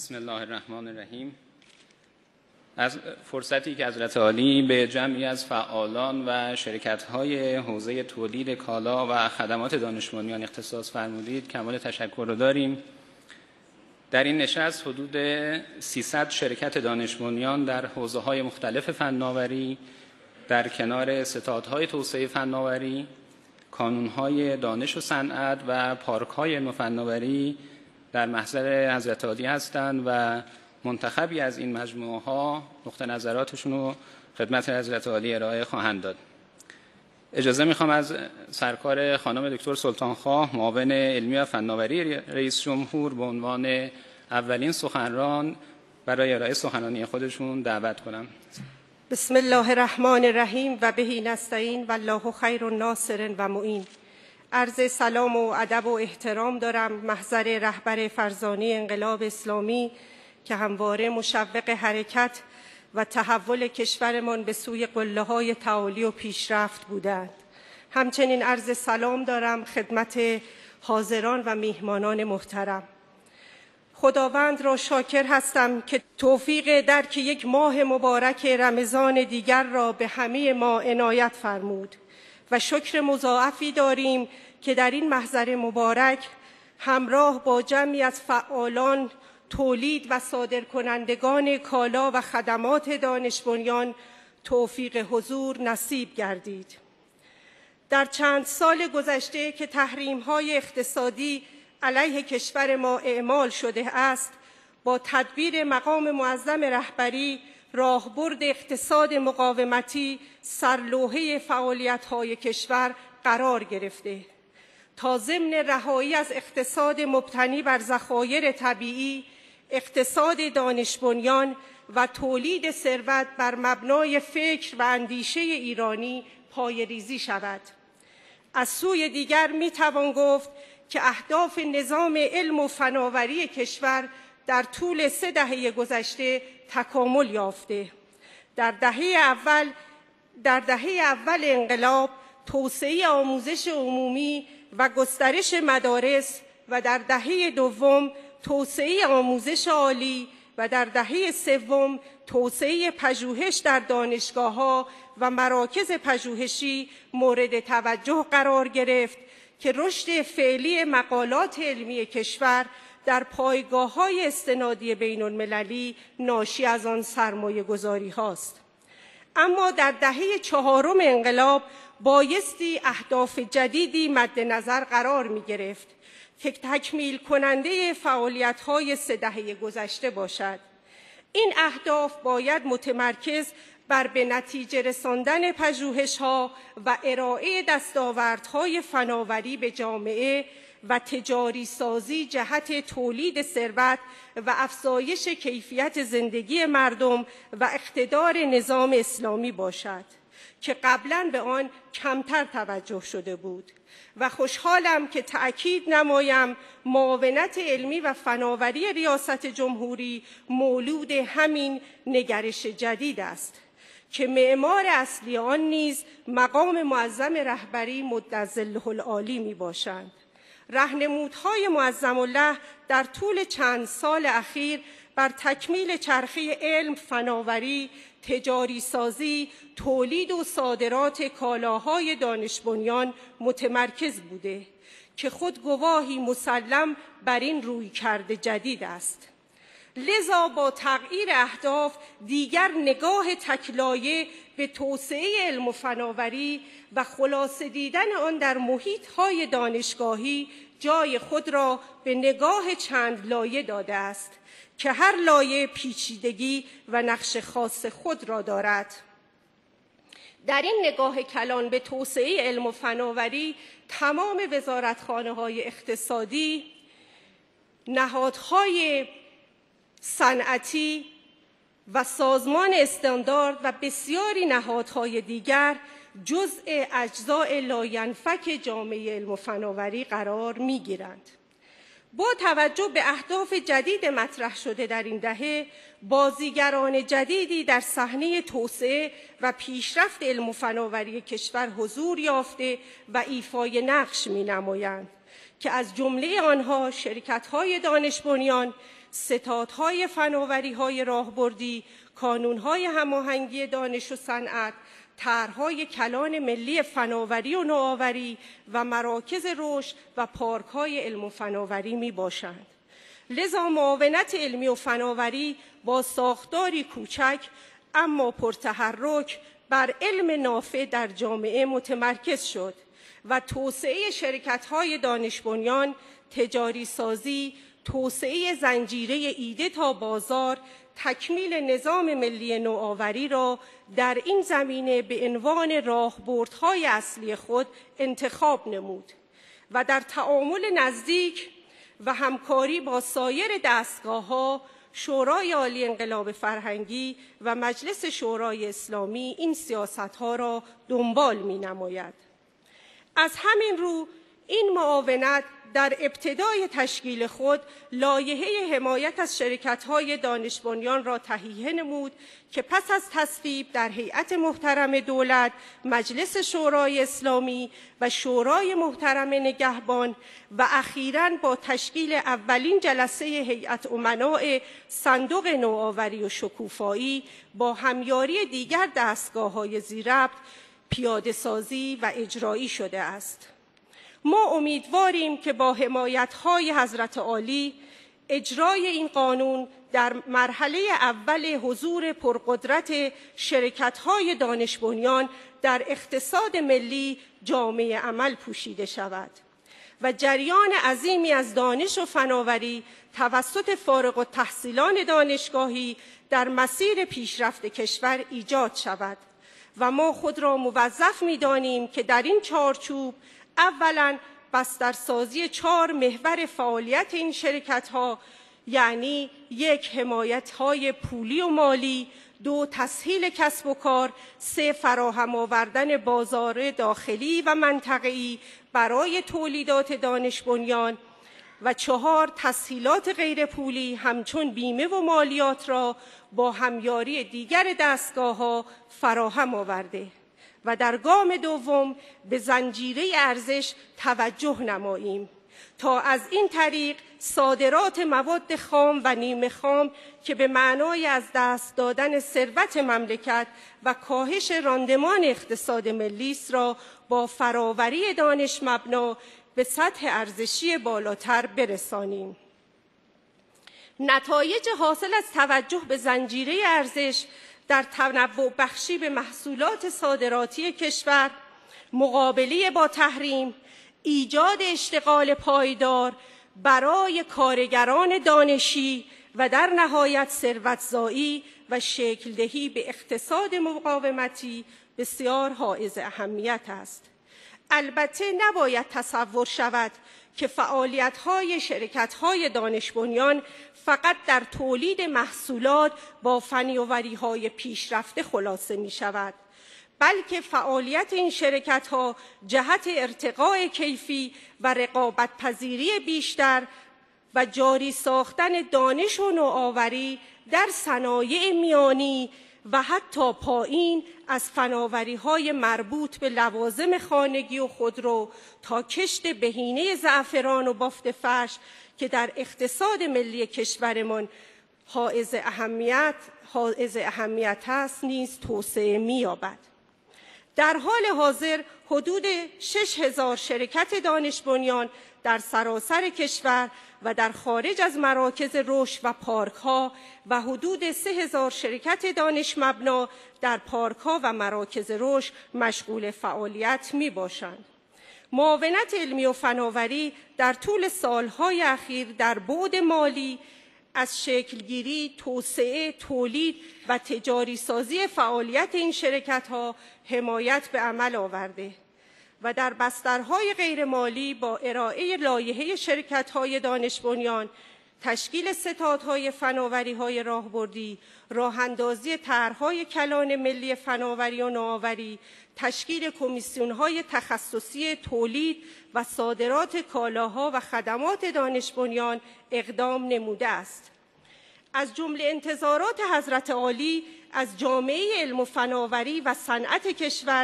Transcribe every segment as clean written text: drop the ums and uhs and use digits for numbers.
بسم الله الرحمن الرحیم. از فرصتی که حضرت عالی به جمعی از فعالان و شرکت‌های حوزه تولید کالا و خدمات دانش بنیان اختصاص فرمودید کمال تشکر رو داریم. در این نشست حدود 300 شرکت دانش بنیان در حوزه‌های مختلف فناوری در کنار ستادهای توسعه فناوری، کانون‌های دانش و صنعت و پارک‌های علم و فناوری در محضر حضرت عالی هستند و منتخبی از این مجموعه‌ها نقطه نظراتشون رو خدمت حضرت عالی ارائه خواهند داد. اجازه میخوام از سرکار خانم دکتر سلطانخواه معاون علمی و فناوری رئیس جمهور به عنوان اولین سخنران برای ارائه سخنرانی خودشون دعوت کنم. بسم الله الرحمن الرحیم و بهی نستعین و الله خیر الناصر و معین. عرض سلام و ادب و احترام دارم محضر رهبر فرزانه انقلاب اسلامی که همواره مشوق حرکت و تحول کشورمان به سوی قله‌های تعالی و پیشرفت بودند. همچنین عرض سلام دارم خدمت حاضران و میهمانان محترم. خداوند را شاکر هستم که توفیق درک یک ماه مبارک رمضان دیگر را به همه ما عنایت فرمود و شکر مضاعفی داریم که در این محضر مبارک همراه با جمعی از فعالان تولید و صادرکنندگان کالا و خدمات دانش بنیان توفیق حضور نصیب گردید. در چند سال گذشته که تحریم‌های اقتصادی علیه کشور ما اعمال شده است، با تدبیر مقام معظم رهبری راهبرد اقتصاد مقاومتی سرلوحه فعالیت‌های کشور قرار گرفته تا ضمن رهایی از اقتصاد مبتنی بر ذخایر طبیعی، اقتصاد دانش بنیان و تولید ثروت بر مبنای فکر و اندیشه ایرانی پایه‌ریزی شود. از سوی دیگر میتوان گفت که اهداف نظام علم و فناوری کشور در طول 3 دهه گذشته تکامل یافته. در دهه اول انقلاب توسعه آموزش عمومی و گسترش مدارس و در دهه دوم توسعه آموزش عالی و در دهه سوم توسعه پژوهش در دانشگاه‌ها و مراکز پژوهشی مورد توجه قرار گرفت که رشد فعلی مقالات علمی کشور در پایگاه‌های استنادی بین‌المللی ناشی از آن سرمایه‌گذاری هاست. اما در دهه 4 انقلاب بایستی اهداف جدیدی مد نظر قرار می گرفت که تکمیل کننده فعالیت‌های 3 دهه گذشته باشد. این اهداف باید متمرکز بر به نتیجه رساندن پژوهش‌ها و ارائه دستاوردهای فناوری به جامعه و تجاری سازی جهت تولید ثروت و افزایش کیفیت زندگی مردم و اقتدار نظام اسلامی باشد که قبلاً به آن کمتر توجه شده بود و خوشحالم که تأکید نمایم معاونت علمی و فناوری ریاست جمهوری مولود همین نگرش جدید است که معمار اصلی آن نیز مقام معظم رهبری مدظله العالی می باشند. راهنمودهای معظم الله در طول چند سال اخیر بر تکمیل چرخه علم، فناوری، تجاری سازی، تولید و صادرات کالاهای دانش بنیان متمرکز بوده که خود گواهی مسلم بر این رویکرد جدید است. لذا با تغییر اهداف دیگر نگاه تکلایه به توسعه علم و فناوری و خلاصه دیدن آن در محیط‌های دانشگاهی جای خود را به نگاه چند لایه داده است که هر لایه پیچیدگی و نقش خاص خود را دارد. در این نگاه کلان به توسعه علم و فناوری تمام وزارتخانه‌های اقتصادی، نهادهای صنعتی و سازمان استاندارد و بسیاری نهادهای دیگر جزء اجزای لاینفک جامعه علم و فناوری قرار می‌گیرند. با توجه به اهداف جدید مطرح شده در این دهه، بازیگران جدیدی در صحنه توسعه و پیشرفت علم و فناوری کشور حضور یافته و ایفای نقش می‌نمایند که از جمله آنها شرکت‌های دانش بنیان، ستادهای فناوری‌های راهبردی، کانون‌های هماهنگی دانش و صنعت، طرح‌های کلان ملی فناوری و نوآوری و مراکز رشد و پارک‌های علم و فناوری می‌باشند. لذا معاونت علمی و فناوری با ساختاری کوچک اما پرتحرک بر علم نافع در جامعه متمرکز شد و توسعه شرکت‌های دانش بنیان، تجاری سازی، توسعه زنجیره ایده تا بازار، تکمیل نظام ملی نوآوری را در این زمینه به عنوان راهبردهای اصلی خود انتخاب نمود و در تعامل نزدیک و همکاری با سایر دستگاه‌ها، شورای عالی انقلاب فرهنگی و مجلس شورای اسلامی این سیاست‌ها را دنبال می‌نماید. از همین رو این معاونت در ابتدای تشکیل خود لایحه حمایت از شرکت‌های دانش بنیان را تهیه نمود که پس از تصویب در هیئت محترم دولت، مجلس شورای اسلامی و شورای محترم نگهبان و اخیراً با تشکیل اولین جلسه هیئت امناء صندوق نوآوری و شکوفایی با همیاری دیگر دستگاه‌های ذی‌ربط پیاده‌سازی و اجرایی شده است. ما امیدواریم که با حمایت‌های حضرت عالی اجرای این قانون در مرحله اول حضور پرقدرت شرکت‌های دانش بنیان در اقتصاد ملی جامعه عمل پوشیده شود و جریان عظیمی از دانش و فناوری توسط فارغ التحصیلان دانشگاهی در مسیر پیشرفت کشور ایجاد شود و ما خود را موظف می‌دانیم که در این چارچوب اولاً بسترسازی 4 محور فعالیت این شرکت‌ها، یعنی 1 حمایت‌های پولی و مالی، 2 تسهیل کسب و کار، 3 فراهم آوردن بازار داخلی و منطقه‌ای برای تولیدات دانش بنیان و 4 تسهیلات غیر پولی همچون بیمه و مالیات را با همیاری دیگر دستگاه‌ها فراهم آورده و در گام دوم به زنجیره ارزش توجه نماییم تا از این طریق صادرات مواد خام و نیمه خام که به معنای از دست دادن ثروت مملکت و کاهش راندمان اقتصاد ملی است را با فراوری دانش مبنا به سطح ارزشی بالاتر برسانیم. نتایج حاصل از توجه به زنجیره ارزش در تنوع بخشی به محصولات صادراتی کشور، مقابله با تحریم، ایجاد اشتغال پایدار برای کارگران دانشی و در نهایت ثروت‌زایی و شکل‌دهی به اقتصاد مقاومتی بسیار حائز اهمیت است. البته نباید تصور شود که فعالیت‌های شرکت‌های دانش بنیان فقط در تولید محصولات با فناوری‌های پیشرفته خلاصه می‌شود، بلکه فعالیت این شرکت‌ها جهت ارتقاء کیفی و رقابت‌پذیری بیشتر و جاری ساختن دانش و نوآوری در صنایع میانی و حتی پایین از فناوری‌های مربوط به لوازم خانگی و خودرو تا کشت بهینه زعفران و بافت فرش که در اقتصاد ملی کشورمان حائز اهمیت است نیز توسعه می‌یابد. در حال حاضر حدود 6000 شرکت دانش بنیان در سراسر کشور و در خارج از مراکز رشد و پارک‌ها و حدود 3000 شرکت دانش مبنا در پارک‌ها و مراکز رشد مشغول فعالیت می‌باشند. معاونت علمی و فناوری در طول سالهای اخیر در بعد مالی از شکلگیری، توسعه، تولید و تجاری سازی فعالیت این شرکت‌ها حمایت به عمل آورده و در بسترهای غیرمالی با ارائه لایحه شرکت‌های دانش بنیان، تشکیل ستادهای فناوری‌های راهبردی، راه‌اندازی طرح‌های کلان ملی فناوری و نوآوری، تشکیل کمیسیون‌های تخصصی تولید و صادرات کالاها و خدمات دانش بنیان اقدام نموده است. از جمله انتظارات حضرت عالی از جامعه علم و فناوری و صنعت کشور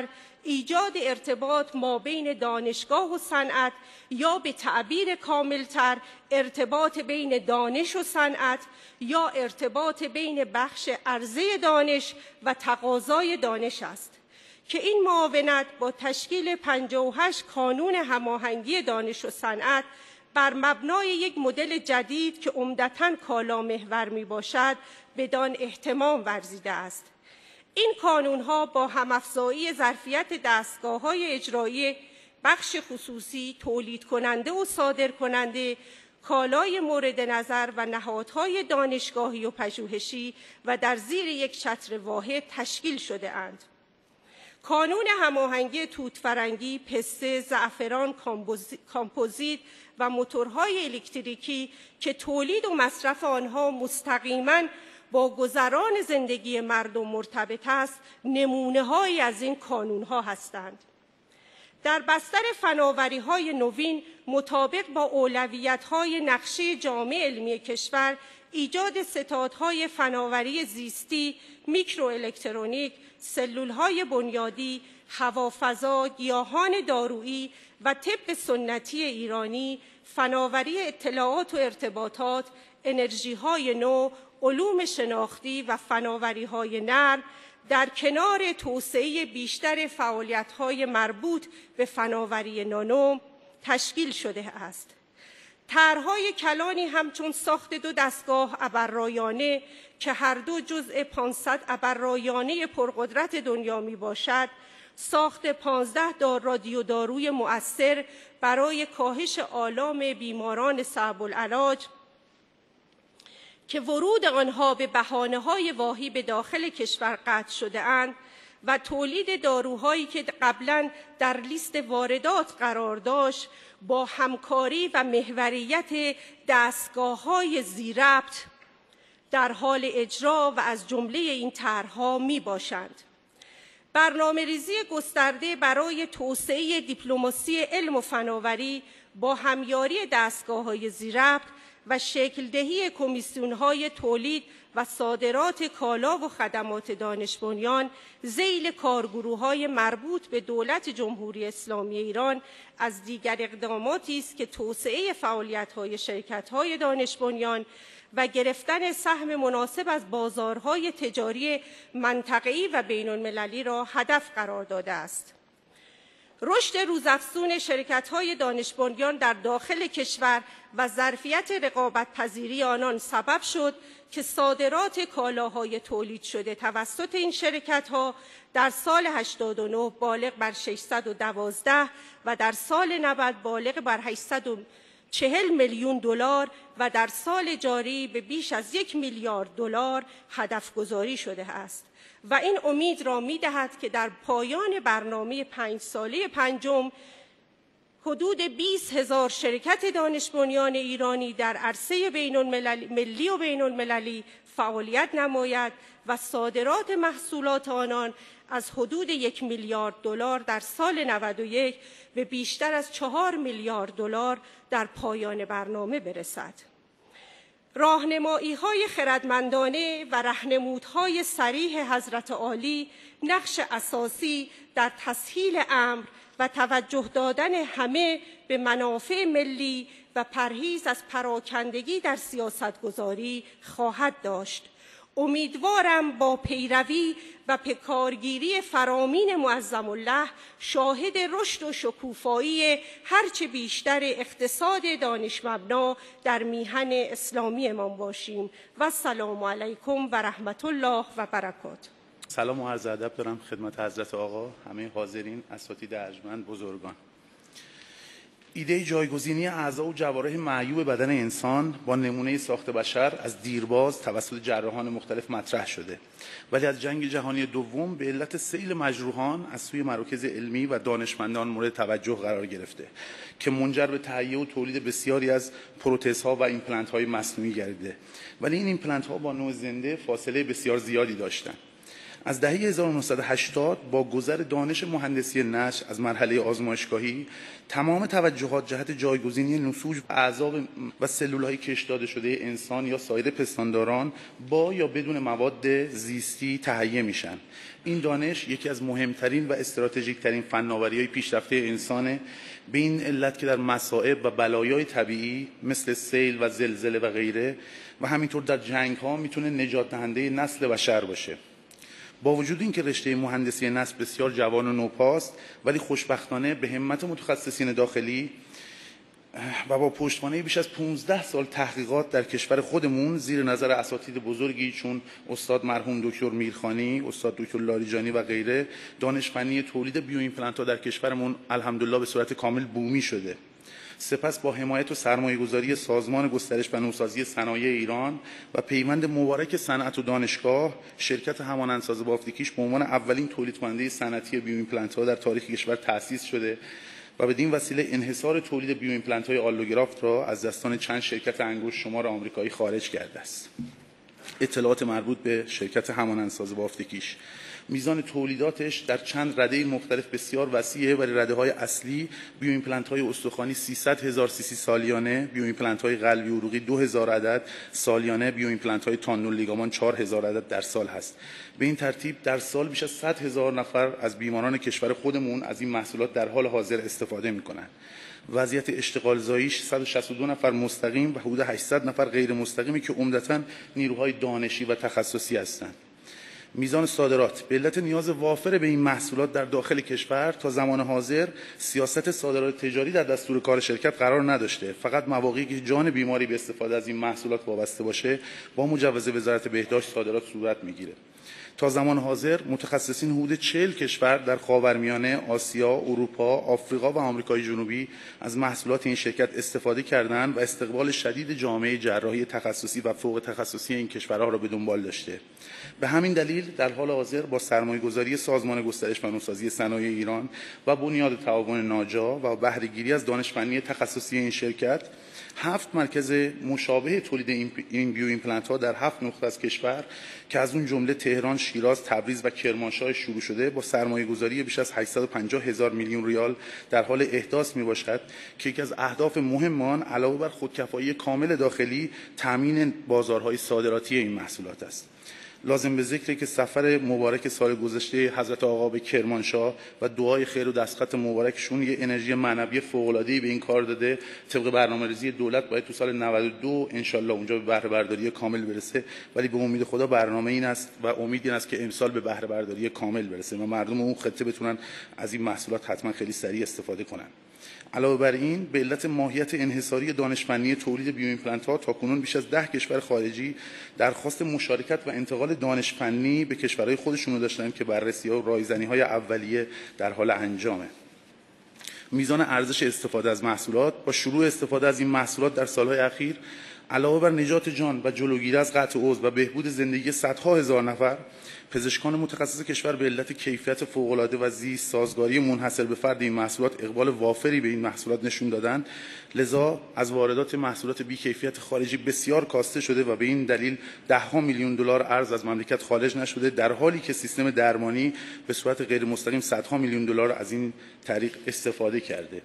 ایجاد ارتباط مابین دانشگاه و صنعت یا به تعبیر کاملتر ارتباط بین دانش و صنعت یا ارتباط بین بخش عرضه دانش و تقاضای دانش است که این معاونت با تشکیل 58 کانون هماهنگی دانش و صنعت بر مبنای یک مدل جدید که عمدتاً کالامحور میباشد بدان اهتمام ورزیده است. این کانون‌ها با همافزایی ظرفیت دستگاه‌های اجرایی بخش خصوصی، تولید کننده و صادر کننده، کالای مورد نظر و نهادهای دانشگاهی و پژوهشی و در زیر یک چتر واحد تشکیل شده اند. کانون هماهنگی توت‌فرنگی، پسته، زعفران، کامپوزیت و موتورهای الکتریکی که تولید و مصرف آنها مستقیماً با گذران زندگی مردم مرتبط است، نمونه‌هایی از این کانون‌ها هستند. در بستر فناوری‌های نوین مطابق با اولویت‌های نقشه جامع علمی کشور، ایجاد ستادهای فناوری زیستی، میکروالکترونیک، سلولهای بنیادی، هوافضا، گیاهان دارویی و طب سنتی ایرانی، فناوری اطلاعات و ارتباطات، انرژی‌های نو، علوم شناختی و فناوری‌های نرم در کنار توسعه بیشتر فعالیت‌های مربوط به فناوری نانو تشکیل شده است. طرح‌های کلانی همچون ساخت 2 دستگاه ابررایانه که هر دو جزء 500 ابررایانه پرقدرت دنیا میباشد، ساخت 15 رادیو داروی مؤثر برای کاهش آلام بیماران صعب العلاج که ورود آنها به بهانه‌های واهی به داخل کشور قطع شده اند و تولید داروهایی که قبلاً در لیست واردات قرار داشت با همکاری و محوریت دستگاه‌های ذی‌ربط در حال اجرا و از جمله این طرح‌ها میباشند. برنامه‌ریزی گسترده برای توسعه دیپلماسی علم و فناوری با همیاری دستگاه‌های ذی‌ربط و شکل‌دهی کمیسیون‌های تولید و صادرات کالا و خدمات دانش بنیان ذیل کارگروه‌های مربوط به دولت جمهوری اسلامی ایران از دیگر اقداماتی است که توسعه فعالیت‌های شرکت‌های دانش بنیان و گرفتن سهم مناسب از بازارهای تجاری منطقه‌ای و بین‌المللی را هدف قرار داده است. رشد روزافزون شرکت‌های دانش بنیان در داخل کشور و ظرفیت رقابت‌پذیری آنان سبب شد که صادرات کالاهای تولید شده توسط این شرکت‌ها در سال 89 بالغ بر 612 و در سال 90 بالغ بر 840 میلیون دلار و در سال جاری به بیش از 1 میلیارد دلار هدف گذاری شده است و این امید را می‌دهد که در پایان برنامه 5 ساله پنجم حدود 20,000 شرکت دانش بنیان ایرانی در عرصه ملی و بین‌المللی فعالیت نماید و صادرات محصولات آنان از حدود 1 میلیارد دلار در سال 91 به بیشتر از 4 میلیارد دلار در پایان برنامه برسد. راهنمایی‌های خردمندانه و راهنمودهای صریح حضرت عالی نقش اساسی در تسهیل امر و توجه دادن همه به منافع ملی و پرهیز از پراکندگی در سیاستگذاری خواهد داشت. امیدوارم با پیروی و بکارگیری فرامین معظم الله شاهد رشد و شکوفایی هرچه بیشتر اقتصاد دانش مبنا در میهن اسلامی ما باشیم و السلام علیکم و رحمت الله و برکاته. سلام و عرض ادب دارم خدمت حضرت آقا، همه حاضرین، اساتید ارجمند، بزرگان. ایده جایگزینی اعضا و جوارح معیوب بدن انسان با نمونه ساخت بشر از دیرباز توسط جراحان مختلف مطرح شده، ولی از جنگ جهانی دوم به علت سیل مجروحان از سوی مراکز علمی و دانشمندان مورد توجه قرار گرفته که منجر به تهیه و تولید بسیاری از پروتزها و ایمپلنت‌های مصنوعی گردیده، ولی این ایمپلنت‌ها با نوع زنده فاصله بسیار زیادی داشتند. از دهه 1980 با گذر دانش مهندسی نشء از مرحله آزمایشگاهی تمام توجهات جهت جایگزینی نسوج اعضا و سلول‌های کش داده شده انسان یا سایر پستانداران با یا بدون مواد زیستی تهیه میشن. این دانش یکی از مهمترین و استراتژیکترین فناوری‌های پیشرفته انسانه، به این علت که در مصائب و بلایای طبیعی مثل سیل و زلزله و غیره و همینطور در جنگ‌ها میتونه نجات دهنده نسل بشر باشه. با وجود اینکه رشته مهندسی نسء بسیار جوان و نوپاست، ولی خوشبختانه به همت متخصصین داخلی و با پشتوانه بیش از 15 سال تحقیقات در کشور خودمون زیر نظر اساتید بزرگی چون استاد مرحوم دکتر میرخانی، استاد دکتر لاریجانی و غیره، دانش فنی تولید بیو ایمپلنت‌ها در کشورمون الحمدلله به صورت کامل بومی شده. سپس با حمایت و سرمایه‌گذاری سازمان گسترش و نوسازی صنایع ایران و پیوند مبارک صنعت و دانشگاه، شرکت همانندساز بافتکیش به عنوان اولین تولید کننده صنعتی بیو ایمپلنت‌ها در تاریخ کشور تأسیس شده و بدین وسیله انحصار تولید بیو ایمپلنت‌های آلوگرافت را از دستان چند شرکت انگشت شمار آمریکایی خارج کرده است. اطلاعات مربوط به شرکت همانندساز بافتکیش: میزان تولیداتش در چند رده مختلف بسیار وسیعه، ولی رده‌های اصلی بیو ایمپلنت‌های استخوانی 300,000 cc سالیانه، بیو ایمپلنت‌های قلبی عروقی 2000 عدد سالیانه، بیو ایمپلنت‌های تانول لیگامان 4000 عدد در سال هست. به این ترتیب در سال بیش از 100,000 نفر از بیماران کشور خودمون از این محصولات در حال حاضر استفاده می‌کنند. وضعیت اشتغال زاییش 162 نفر مستقیم و حدود 800 نفر غیر مستقیمی که عمدتاً نیروهای دانشی و تخصصی هستند. میزان صادرات: به علت نیاز وافر به این محصولات در داخل کشور تا زمان حاضر سیاست صادرات تجاری در دستور کار شرکت قرار نداشته. فقط مواقعی که جان بیماری به استفاده از این محصولات وابسته باشه با مجوز وزارت بهداشت صادرات صورت میگیره. تا زمان حاضر متخصصین حدود 40 کشور در خاورمیانه، آسیا، اروپا، آفریقا و آمریکای جنوبی از محصولات این شرکت استفاده کردند و استقبال شدید جامعه جراحی تخصصی و فوق تخصصی این کشورها را به دنبال داشته. به همین دلیل در حال حاضر با سرمایه‌گذاری سازمان گسترش و نوسازی صنایع ایران و بنیاد تعاون ناجا و بهره‌گیری از دانش فنی تخصصی این شرکت 7 مرکز مشابه تولید این بیو ایمپلنت‌ها در 7 نقطه از کشور که از اون جمله تهران، شیراز، تبریز و کرمانشاه شروع شده با سرمایه‌گذاری بیش از 850,000 میلیون ریال در حال احداث میباشد که یکی از اهداف مهم آن علاوه بر خودکفایی کامل داخلی تامین بازارهای صادراتی این محصولات است. لازم به ذکره که سفر مبارک سال گذشته حضرت آقا به کرمانشاه و دعای خیر و دستخط مبارکشون یه انرژی معنوی فوق‌العاده‌ای به این کار داده. طبق برنامه‌ریزی دولت باید تو سال 92 انشالله اونجا به بهره برداری کامل برسه، ولی به امید خدا برنامه این است و امید این است که امسال به بهره برداری کامل برسه و مردم اون خطه بتونن از این محصولات حتما خیلی سریع استفاده کنن. علاوه بر این به علت ماهیت انحصاری دانش فنی تولید بیو ایمپلنت‌ها تاکنون بیش از 10 کشور خارجی درخواست مشارکت و انتقال دانش فنی به کشورهای خودشون داشتن که بررسی‌ها و رایزنی‌های اولیه در حال انجامه. میزان ارزش استفاده از محصولات: با شروع استفاده از این محصولات در سالهای اخیر علاوه بر نجات جان و جلوگیری از قطع عضو و بهبود زندگی صدها هزار نفر، پزشکان متخصص کشور به علت کیفیت فوق‌العاده و زیست سازگاری منحصر به فرد این محصولات اقبال وافری به این محصولات نشون دادن. لذا از واردات محصولات بی کیفیت خارجی بسیار کاسته شده و به این دلیل ده‌ها میلیون دلار ارز از مملکت خارج نشده، در حالی که سیستم درمانی به صورت غیر مستقیم صدها میلیون دلار از این طریق استفاده کرده.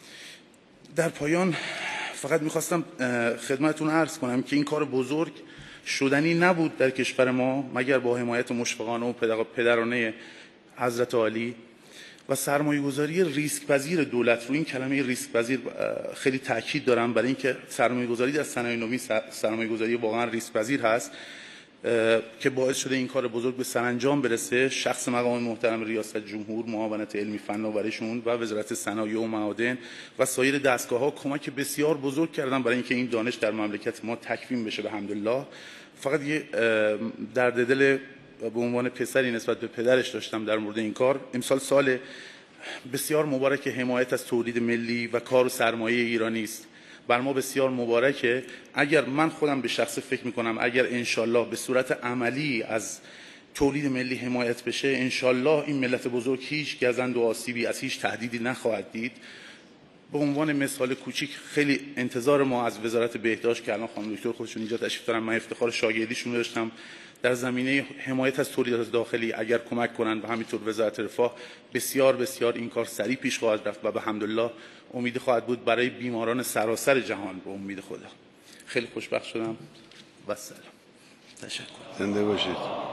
در پایان فقط می‌خواستم خدمتتون عرض کنم که این کار بزرگ شدنی نبود در کشور ما مگر با حمایت مشفقانه و پدرانه حضرت عالی و سرمایه‌گذاری ریسک پذیر دولت. رو این کلمه ریسک پذیر خیلی تاکید دارم، برای اینکه سرمایه‌گذاری در صنایع نوین سرمایه‌گذاری واقعا ریسک پذیر هست که باعث شده این کار بزرگ به سرانجام برسه. شخص مقام محترم ریاست جمهور، معاونت علمی فناوریشون و وزارت صنایع و معادن و سایر دستگاه‌ها کمک بسیار بزرگ کردن برای اینکه این دانش در مملکت ما تکوین بشه الحمدلله. فقط یه درد دل به عنوان پسری نسبت به پدرش داشتم در مورد این کار. امسال سال بسیار مبارک حمایت از تولید ملی و کار و سرمایه ایرانی است. بر ما بسیار مبارکه. اگر من خودم به شخص فکر میکنم اگر انشالله به صورت عملی از تولید ملی حمایت بشه، انشالله این ملت بزرگ هیچ گزند و آسیبی از هیچ تهدیدی نخواهد دید. به عنوان مثال کوچیک خیلی انتظار ما از وزارت بهداشت که الان خانم دکتر خودشون اینجا تشریف دارن، من افتخار شاگردیشون داشتم در زمینه حمایت از تولیدات داخلی اگر کمک کنند و همینطور وزارت رفاه، بسیار بسیار این کار سریع پیش خواهد رفت و به حمدالله امید خواهد بود برای بیماران سراسر جهان. به امید خدا. خیلی خوشبخت شدم و سلام. تشکر. زنده باشید.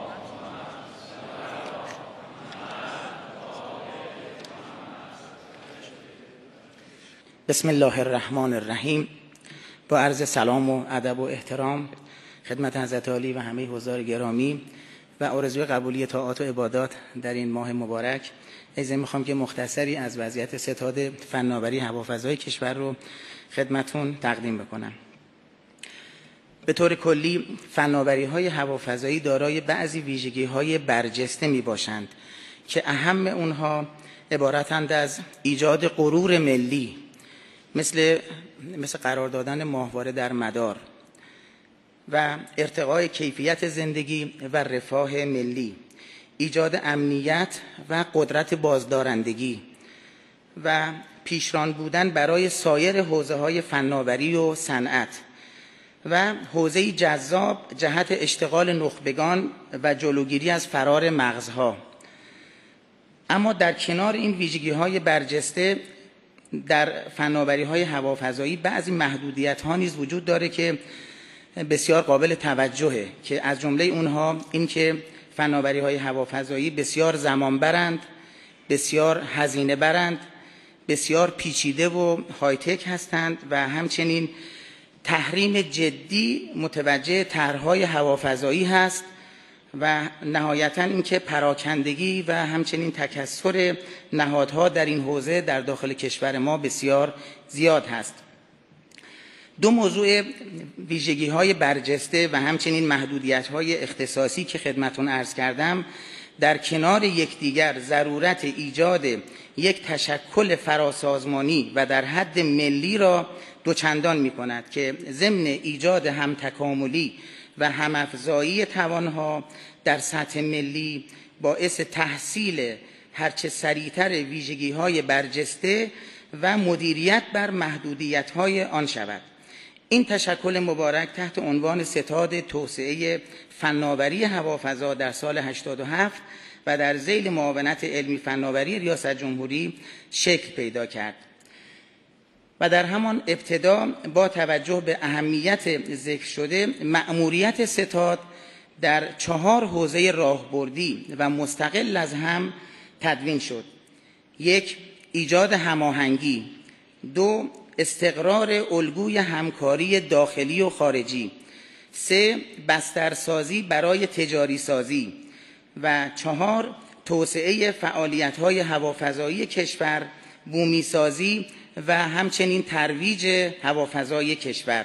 بسم الله الرحمن الرحیم. با عرض سلام و ادب و احترام خدمت حضرت عالی و همه حضار گرامی و آرزوی قبولی طاعات و عبادات در این ماه مبارک، ایضا میخوام که مختصری از وضعیت ستاد فناوری هوافضای کشور رو خدمتون تقدیم بکنم. به طور کلی فناوری‌های هوافضایی دارای بعضی ویژگی‌های برجسته میباشند که اهم اونها عبارتند از ایجاد غرور ملی مثل قرار دادن ماهواره در مدار و ارتقای کیفیت زندگی و رفاه ملی، ایجاد امنیت و قدرت بازدارندگی و پیشران بودن برای سایر حوزه‌های فناوری و صنعت و حوزه‌ای جذاب جهت اشتغال نخبگان و جلوگیری از فرار مغزها. اما در کنار این ویژگی‌های برجسته در فناوری‌های هوافضایی بعضی محدودیت‌ها نیز وجود داره که بسیار قابل توجهه، که از جمله اونها این که فناوری‌های هوافضایی بسیار زمان برند، بسیار هزینه برند، بسیار پیچیده و های تک هستند و همچنین تحریم جدی متوجه طرح‌های هوافضایی هست و نهایتاً اینکه پراکندگی و همچنین تکثر نهادها در این حوزه در داخل کشور ما بسیار زیاد هست. دو موضوع ویژگی‌های برجسته و همچنین محدودیت‌های اختصاصی که خدمتون عرض کردم در کنار یکدیگر ضرورت ایجاد یک تشکل فراسازمانی و در حد ملی را دوچندان می‌کند که ضمن ایجاد همتکاملی و همافزایی توانها در سطح ملی باعث تحصیل هرچه سریعتر ویژگی‌های برجسته و مدیریت بر محدودیت‌های آن شود. این تشکل مبارک تحت عنوان ستاد توسعه فناوری هوافضا در سال 87 و در ذیل معاونت علمی فناوری ریاست جمهوری شکل پیدا کرد و در همان ابتدا با توجه به اهمیت ذکر شده مأموریت ستاد در 4 حوزه راهبردی و مستقل از هم تدوین شد. 1. ایجاد هماهنگی. 2. استقرار الگوی همکاری داخلی و خارجی. 3. بسترسازی برای تجاری سازی و 4. توسعه فعالیت‌های هوافضایی کشور، بومی سازی و همچنین ترویج هوافضای کشور.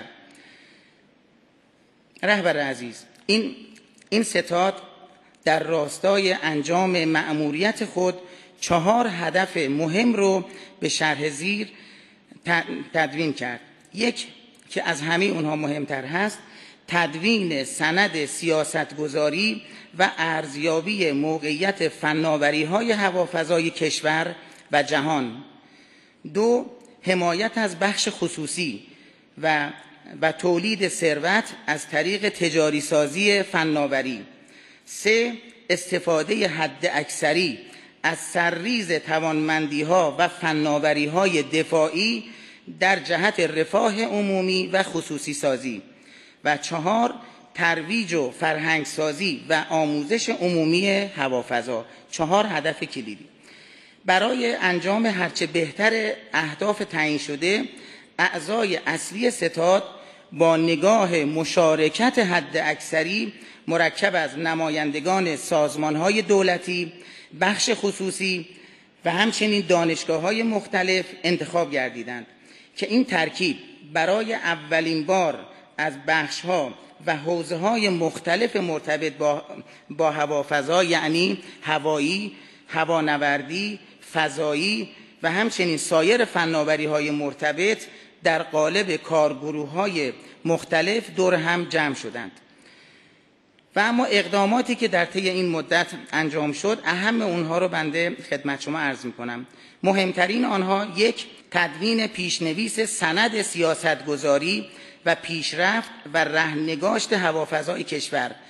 رهبر عزیز، این ستاد در راستای انجام مأموریت خود 4 هدف مهم رو به شرح زیر تدوین کرد. 1 که از همه اونها مهمتر هست، تدوین سند سیاستگذاری و ارزیابی موقعیت فناوری‌های هوافضای کشور و جهان. 2 حمایت از بخش خصوصی و تولید ثروت از طریق تجاری سازی فناوری. 3 استفاده حد اکثری از سرریز توانمندی‌ها و فناوری‌های دفاعی در جهت رفاه عمومی و خصوصی سازی و 4 ترویج و فرهنگ سازی و آموزش عمومی هوافضا. 4 هدف کلیدی. برای انجام هرچه بهتر اهداف تعیین شده، اعضای اصلی ستاد با نگاه مشارکت حد اکثری مرکب از نمایندگان سازمان‌های دولتی، بخش خصوصی و همچنین دانشگاه‌های مختلف انتخاب گردیدند که این ترکیب برای اولین بار از بخش‌ها و حوزه‌های مختلف مرتبط با هوافضا، یعنی هوایی، هوانوردی، فضایی و همچنین سایر فناوری‌های مرتبط در قالب کارگروه‌های مختلف دور هم جمع شدند. و اما اقداماتی که در طی این مدت انجام شد، اهم اونها رو بنده خدمت شما عرض می‌کنم. مهمترین آنها: 1 تدوین پیشنویس سند سیاستگذاری و پیشرفت و رهنگاشت هوافضای کشور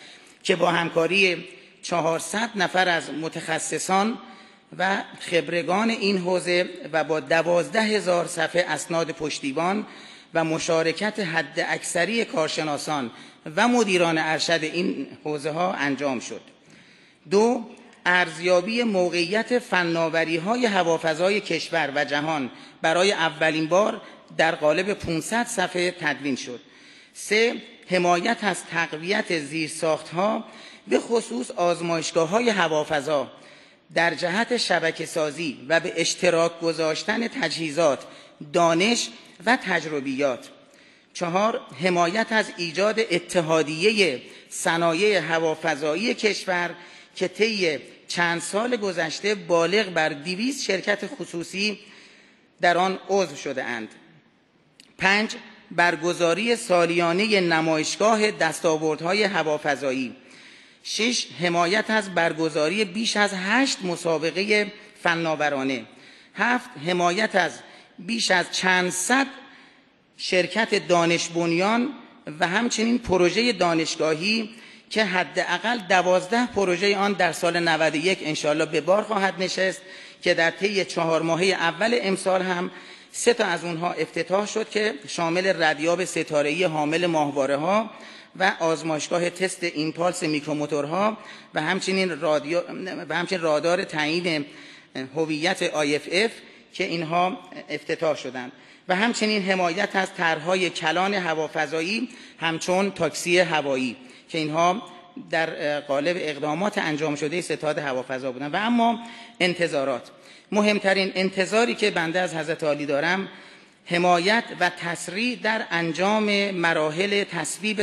که با همکاری 400 نفر از متخصصان و خبرگان این حوزه و با 12,000 صفحه اسناد پشتیبان و مشارکت حد اکثری کارشناسان و مدیران ارشد این حوزه ها انجام شد. 2. ارزیابی موقعیت فناوری‌های هوافضای کشور و جهان برای اولین بار در قالب 500 صفحه تدوین شد. 3. حمایت از تقویت زیرساخت‌ها به خصوص آزمایشگاه‌های هوافضا در جهت شبکه‌سازی و به اشتراک گذاشتن تجهیزات، دانش و تجربیات. 4. حمایت از ایجاد اتحادیه صنایع هوافضایی کشور که طی چند سال گذشته بالغ بر 200 شرکت خصوصی در آن عضو شده اند. 5. برگزاری سالیانه نمایشگاه دستاوردهای هوافضایی. 6. حمایت از برگزاری بیش از 8 مسابقه فناورانه. 7. حمایت از بیش از چند صد شرکت دانش بنیان و همچنین پروژه دانشگاهی که حداقل 12 پروژه آن در سال 91 انشاءالله به بار خواهد نشست که در طی 4 ماهه اول امسال هم 3 تا از اونها افتتاح شد که شامل ردیاب ستاره‌ای حامل ماهواره‌ها و آزمایشگاه تست ایمپالس میکروموتورها و همچنین رادار تعیین هویت IFF که اینها افتتاح شدند و همچنین حمایت از طرح‌های کلان هوافضایی همچون تاکسی هوایی که اینها در قالب اقدامات انجام شده ستاد هوافضا بودند. و اما انتظارات، مهمترین انتظاری که بنده از حضرت عالی دارم حمایت و تسریع در انجام مراحل تصویب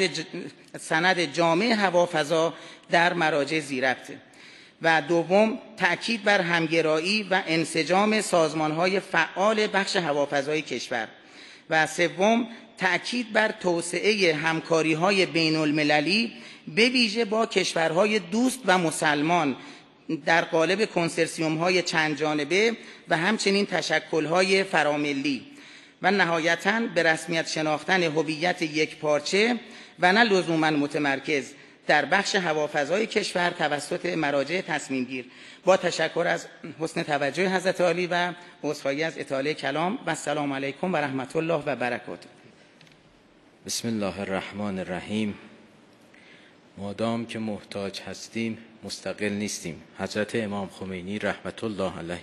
سند جامع هوافضا در مراجع ذی‌ربط و دوم تأکید بر همگرایی و انسجام سازمان‌های فعال بخش هوافضای کشور و سوم تأکید بر توسعه همکاری‌های بین‌المللی به ویژه با کشورهای دوست و مسلمان در قالب کنسرسیوم‌های چند جانبه و همچنین تشکل‌های فراملی و نهایتاً به رسمیت شناختن هویت یکپارچه و نه لزوماً متمرکز در بخش هوافضای کشور توسط مراجع تصمیم گیر. با تشکر از حسن توجه حضرت عالی و عذرخواهی از اطاله کلام و السلام علیکم و رحمت الله و برکاته. بسم الله الرحمن الرحیم. مادام که محتاج هستیم مستقل نیستیم. حضرت امام خمینی رحمت الله علیه.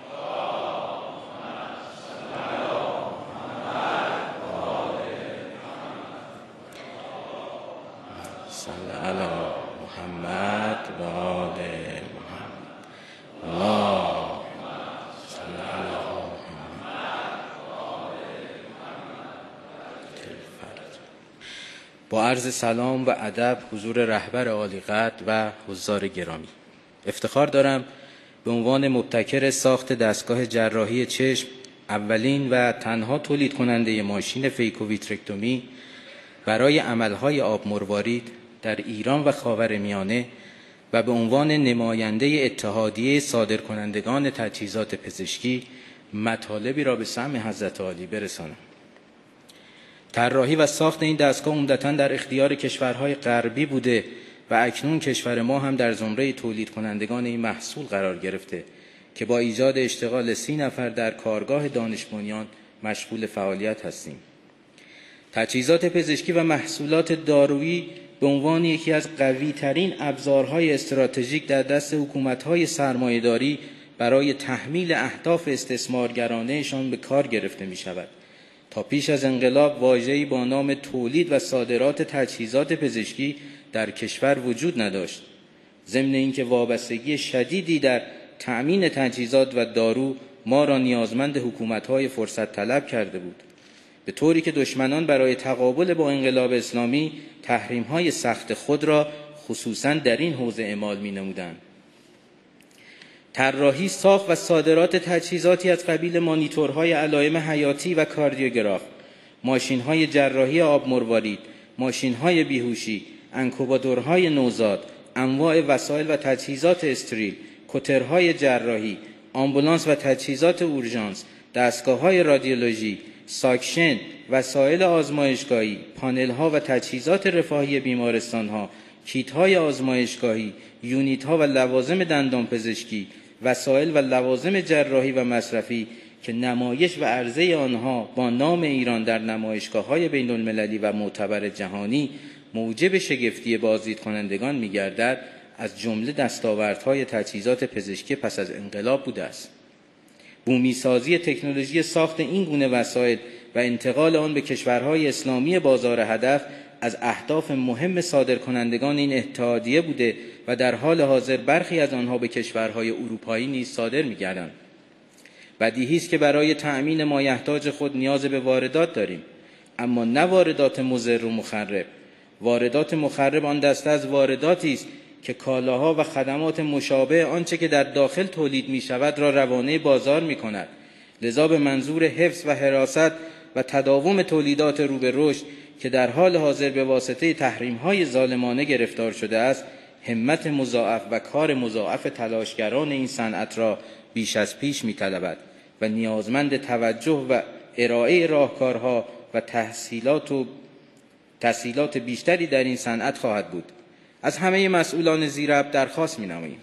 صلی علی محمد و آل محمد. اللهم صل علی محمد و آل محمد. با عرض سلام و ادب حضور رهبر عالی قدر و حضار گرامی، افتخار دارم به عنوان مبتکر ساخت دستگاه جراحی چشم، اولین و تنها تولید کننده ماشین فیکوویترکتومی برای عملهای آب مروارید در ایران و خاورمیانه و به عنوان نماینده اتحادیه صادرکنندگان تجهیزات پزشکی مطالبی را به سمع حضرت عالی برسانم. طراحی و ساخت این دستگاه عمدتاً در اختیار کشورهای غربی بوده و اکنون کشور ما هم در زمره تولید کنندگان این محصول قرار گرفته که با ایجاد اشتغال 30 نفر در کارگاه دانش بنیان مشغول فعالیت هستیم. تجهیزات پزشکی و محصولات دارویی به عنوان یکی از قوی‌ترین ابزارهای استراتژیک در دست حکومت‌های سرمایه‌داری برای تحمیل اهداف استثمارگرانه‌شان به کار گرفته می‌شود. تا پیش از انقلاب واژه‌ای با نام تولید و صادرات تجهیزات پزشکی در کشور وجود نداشت. ضمن اینکه وابستگی شدیدی در تأمین تجهیزات و دارو ما را نیازمند حکومت‌های فرصت طلب کرده بود، به طوری که دشمنان برای تقابل با انقلاب اسلامی تحریم‌های سخت خود را خصوصاً در این حوزه اعمال می‌نمودند. طراحی، ساخت و صادرات تجهیزاتی از قبیل مانیتورهای علائم حیاتی و کاردیوگراف، ماشین‌های جراحی آب مروارید، ماشین‌های بیهوشی، انکوباتورهای نوزاد، انواع وسایل و تجهیزات استریل، کترهای جراحی، آمبولانس و تجهیزات اورژانس، دستگاه‌های رادیولوژی، ساکشن، وسایل آزمایشگاهی، پانل‌ها و تجهیزات رفاهی بیمارستان‌ها، کیت‌های آزمایشگاهی، یونیت‌ها و لوازم دندانپزشکی، وسایل و لوازم جراحی و مصرفی که نمایش و عرضه آنها با نام ایران در نمایشگاه‌های بین‌المللی و معتبر جهانی موجب شگفتی بازدید کنندگان می‌گردد، از جمله دستاوردهای تجهیزات پزشکی پس از انقلاب بوده است. بومیسازی تکنولوژی ساخت این گونه وسایل و انتقال آن به کشورهای اسلامی بازار هدف از اهداف مهم صادرکنندگان این اتحادیه بوده و در حال حاضر برخی از آنها به کشورهای اروپایی نیز صادر می‌گردند. بدیهی است که برای تأمین مایحتاج خود نیاز به واردات داریم، اما نه واردات مضر و مخرب. واردات مخرب آن دسته از وارداتی است که کالاها و خدمات مشابه آنچه که در داخل تولید می‌شود را روانه بازار می‌کند. لذا به منظور حفظ و حراست و تداوم تولیدات رو به رشد که در حال حاضر به واسطه تحریم‌های ظالمانه گرفتار شده است، همت مضاعف و کار مضاعف تلاشگران این صنعت را بیش از پیش می‌طلبد و نیازمند توجه و ارائه راهکارها و تسهیلات بیشتری در این صنعت خواهد بود. از همه مسئولان زیراب درخواست می‌نماییم: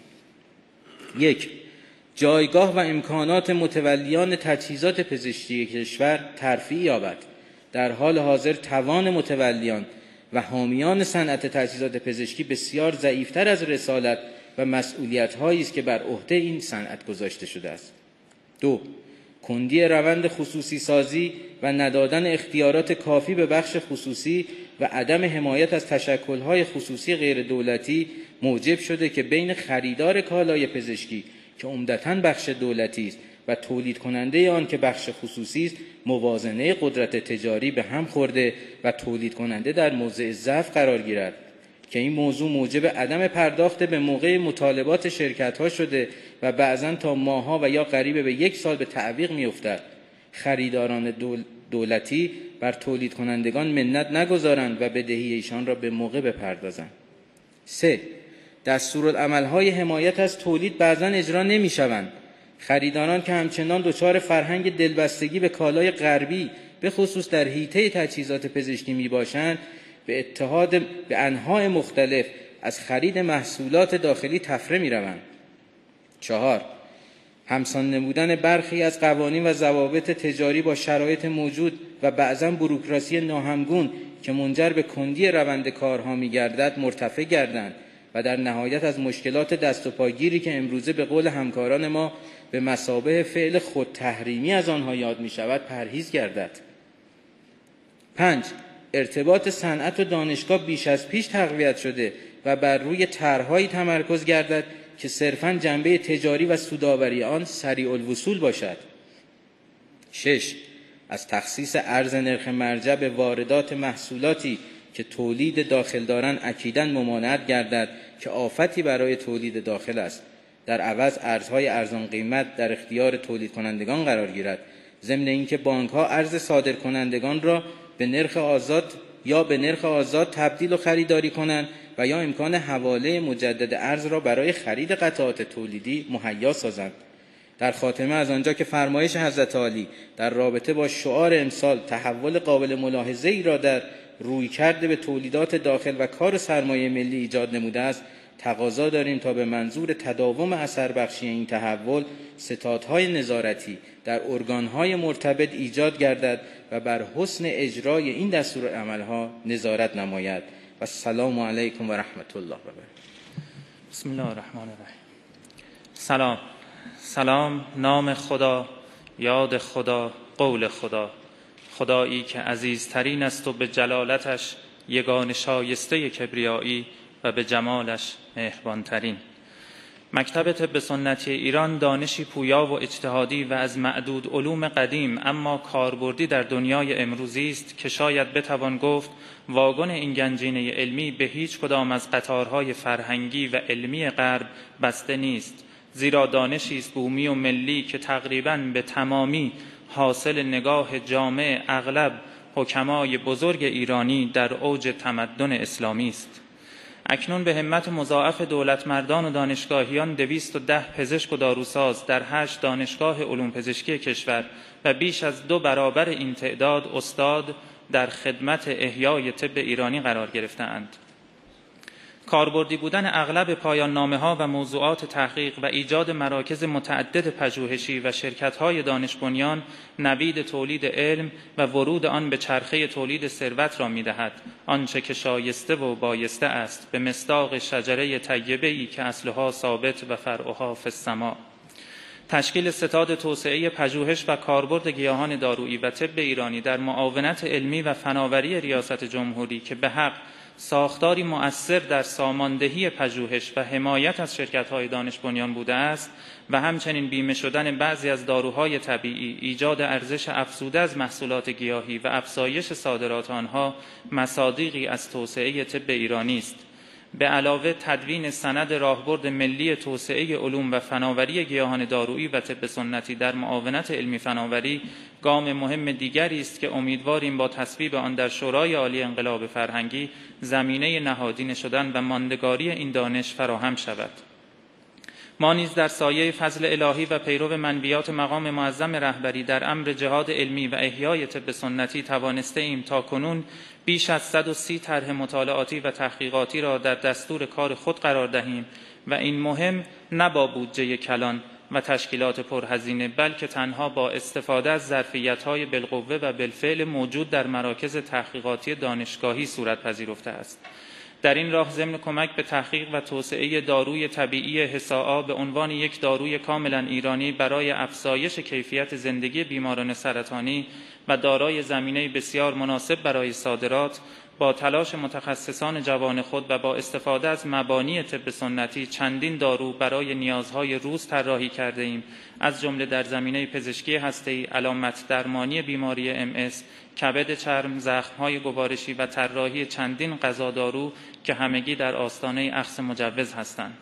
1. جایگاه و امکانات متولیان تجهیزات پزشکی کشور ترفیع یابد. در حال حاضر توان متولیان و حامیان صنعت تجهیزات پزشکی بسیار ضعیف‌تر از رسالت و مسئولیت‌هایی است که بر عهده این صنعت گذاشته شده است. 2. کندی روند خصوصی سازی و ندادن اختیارات کافی به بخش خصوصی و عدم حمایت از تشکل‌های خصوصی غیر دولتی موجب شده که بین خریدار کالای پزشکی که عمدتاً بخش دولتی است و تولید کننده آن که بخش خصوصی است موازنه قدرت تجاری به هم خورده و تولید کننده در موضع ضعف قرار گیرد که این موضوع موجب عدم پرداخت به موقع مطالبات شرکت‌ها شده و بعضاً تا ماه‌ها و یا قریب به 1 سال به تعویق می‌افتد. خریداران دولتی بر تولید کنندگان منت نگذارند و بدهی ایشان را به موقع بپردازند. 3. دستورالعمل‌های حمایت از تولید بعضاً اجرا نمی‌شوند. خریداران که همچنان دچار فرهنگ دلبستگی به کالای غربی به خصوص در حیطه تجهیزات پزشکی میباشند به انواع مختلف از خرید محصولات داخلی تفره میروند. 4. همسان نمودن برخی از قوانین و ضوابط تجاری با شرایط موجود و بعضاً بوروکراسی ناهمگون که منجر به کندی روند کارها میگردد مرتفع گردند و در نهایت از مشکلات دست و پاگیری که امروزه به قول همکاران ما به مثابه فعل خود تحریمی از آنها یاد می شود پرهیز گردد. 5. ارتباط صنعت و دانشگاه بیش از پیش تقویت شده و بر روی طرح‌هایی تمرکز گردد که صرفاً جنبه تجاری و سودآوری آن سریع الوصول باشد. 6. از تخصیص ارز نرخ مرجع به واردات محصولاتی که تولید داخل دارند اکیداً ممانعت گردد که آفتی برای تولید داخل است. در عوض ارزهای ارزان قیمت در اختیار تولید کنندگان قرار گیرد، ضمن اینکه بانک‌ها ارز صادر کنندگان را به نرخ آزاد تبدیل و خریداری کنند و یا امکان حواله مجدد ارز را برای خرید قطعات تولیدی مهیا سازند. در خاتمه از آنجا که فرمایش حضرت عالی در رابطه با شعار امسال تحول قابل ملاحظه‌ای را در رویکرد به تولیدات داخل و کار سرمایه ملی ایجاد نموده است، تقاضا داریم تا به منظور تداوم اثر بخشی این تحول ستادهای نظارتی در ارگانهای مرتبط ایجاد گردد و بر حسن اجرای این دستورالعملها نظارت نماید. و السلام علیکم و رحمت الله و برکاته. بسم الله الرحمن الرحیم. سلام. نام خدا، یاد خدا، قول خدا، خدایی که عزیزترین است و به جلالتش یگان شایسته کبریایی و به جمالش مهربانترین. مکتب طب سنتی ایران دانشی پویا و اجتهادی و از معدود علوم قدیم اما کاربردی در دنیای امروزی است که شاید بتوان گفت واگن این گنجینه علمی به هیچ کدام از قطارهای فرهنگی و علمی غرب بسته نیست، زیرا دانشی است بومی و ملی که تقریباً به تمامی حاصل نگاه جامع اغلب حکمای بزرگ ایرانی در اوج تمدن اسلامی است. اکنون به همت مضاعف دولتمردان و دانشگاهیان 210 پزشک و داروساز در 8 دانشگاه علوم پزشکی کشور و بیش از 2 برابر این تعداد استاد در خدمت احیای طب ایرانی قرار گرفته‌اند. کاربردی بودن اغلب پایان‌نامه‌ها و موضوعات تحقیق و ایجاد مراکز متعدد پژوهشی و شرکت‌های دانش بنیان نوید تولید علم و ورود آن به چرخه تولید ثروت را می‌دهد. آنچه که شایسته و بایسته است، به مصداق شجره طیبه‌ای که اصلها ثابت و فرعها فی السماء. تشکیل ستاد توسعه پژوهش و کاربرد گیاهان دارویی و طب ایرانی در معاونت علمی و فناوری ریاست جمهوری که به حق ساختاری مؤثر در ساماندهی پژوهش و حمایت از شرکت‌های دانش بنیان بوده است و همچنین بیمه شدن بعضی از داروهای طبیعی، ایجاد ارزش افزوده از محصولات گیاهی و افزایش صادرات آنها مصادیقی از توسعه طب ایرانی است. به علاوه تدوین سند راهبرد ملی توسعه علوم و فناوری گیاهان دارویی و طب سنتی در معاونت علمی فناوری گام مهم دیگری است که امیدواریم با تصویب آن در شورای عالی انقلاب فرهنگی زمینه نهادینه شدن و ماندگاری این دانش فراهم شود. ما نیز در سایه فضل الهی و پیرو منویات مقام معظم رهبری در امر جهاد علمی و احیای طب سنتی توانسته ایم تا کنون بیش از 130 طرح مطالعاتی و تحقیقاتی را در دستور کار خود قرار دهیم و این مهم نه با بودجه کلان و تشکیلات پرهزینه، بلکه تنها با استفاده از ظرفیت‌های بالقوه و بالفعل موجود در مراکز تحقیقاتی دانشگاهی صورت پذیرفته است. در این راه ضمن کمک به تحقیق و توسعه داروی طبیعی حساء به عنوان یک داروی کاملا ایرانی برای افزایش کیفیت زندگی بیماران سرطانی و دارای زمینه بسیار مناسب برای صادرات، با تلاش متخصصان جوان خود و با استفاده از مبانی طب سنتی چندین دارو برای نیازهای روز طراحی کرده ایم، از جمله در زمینه پزشکی هسته‌ای، علامت درمانی بیماری MS، کبد چرم، زخم‌های گوارشی و طراحی چندین غذادارو که همگی در آستانه اخذ مجوز هستند.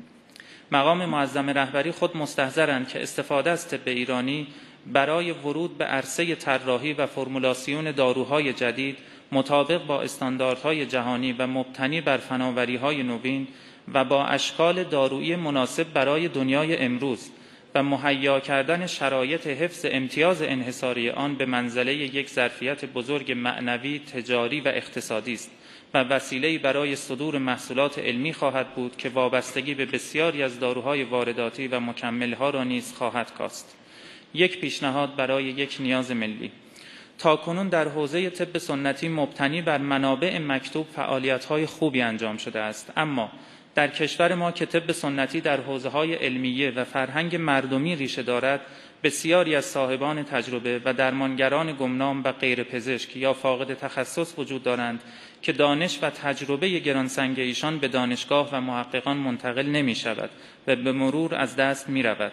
مقام معظم رهبری خود مستحضرند که استفاده از طب ایرانی برای ورود به عرصه طراحی و فرمولاسیون داروهای جدید مطابق با استانداردهای جهانی و مبتنی بر فناوری‌های نوین و با اشکال دارویی مناسب برای دنیای امروز و مهیا کردن شرایط حفظ امتیاز انحصاری آن به منزله یک ظرفیت بزرگ معنوی، تجاری و اقتصادی است و وسیله‌ای برای صدور محصولات علمی خواهد بود که وابستگی به بسیاری از داروهای وارداتی و مکمل‌ها را نیز خواهد کاست. یک پیشنهاد برای یک نیاز ملی. تاکنون در حوزه طب سنتی مبتنی بر منابع مکتوب فعالیت‌های خوبی انجام شده است، اما در کشور ما که طب سنتی در حوزه‌های علمیه و فرهنگ مردمی ریشه دارد، بسیاری از صاحبان تجربه و درمانگران گمنام و غیر پزشک یا فاقد تخصص وجود دارند که دانش و تجربه گرانسنگ ایشان به دانشگاه و محققان منتقل نمی شود و به مرور از دست می رود.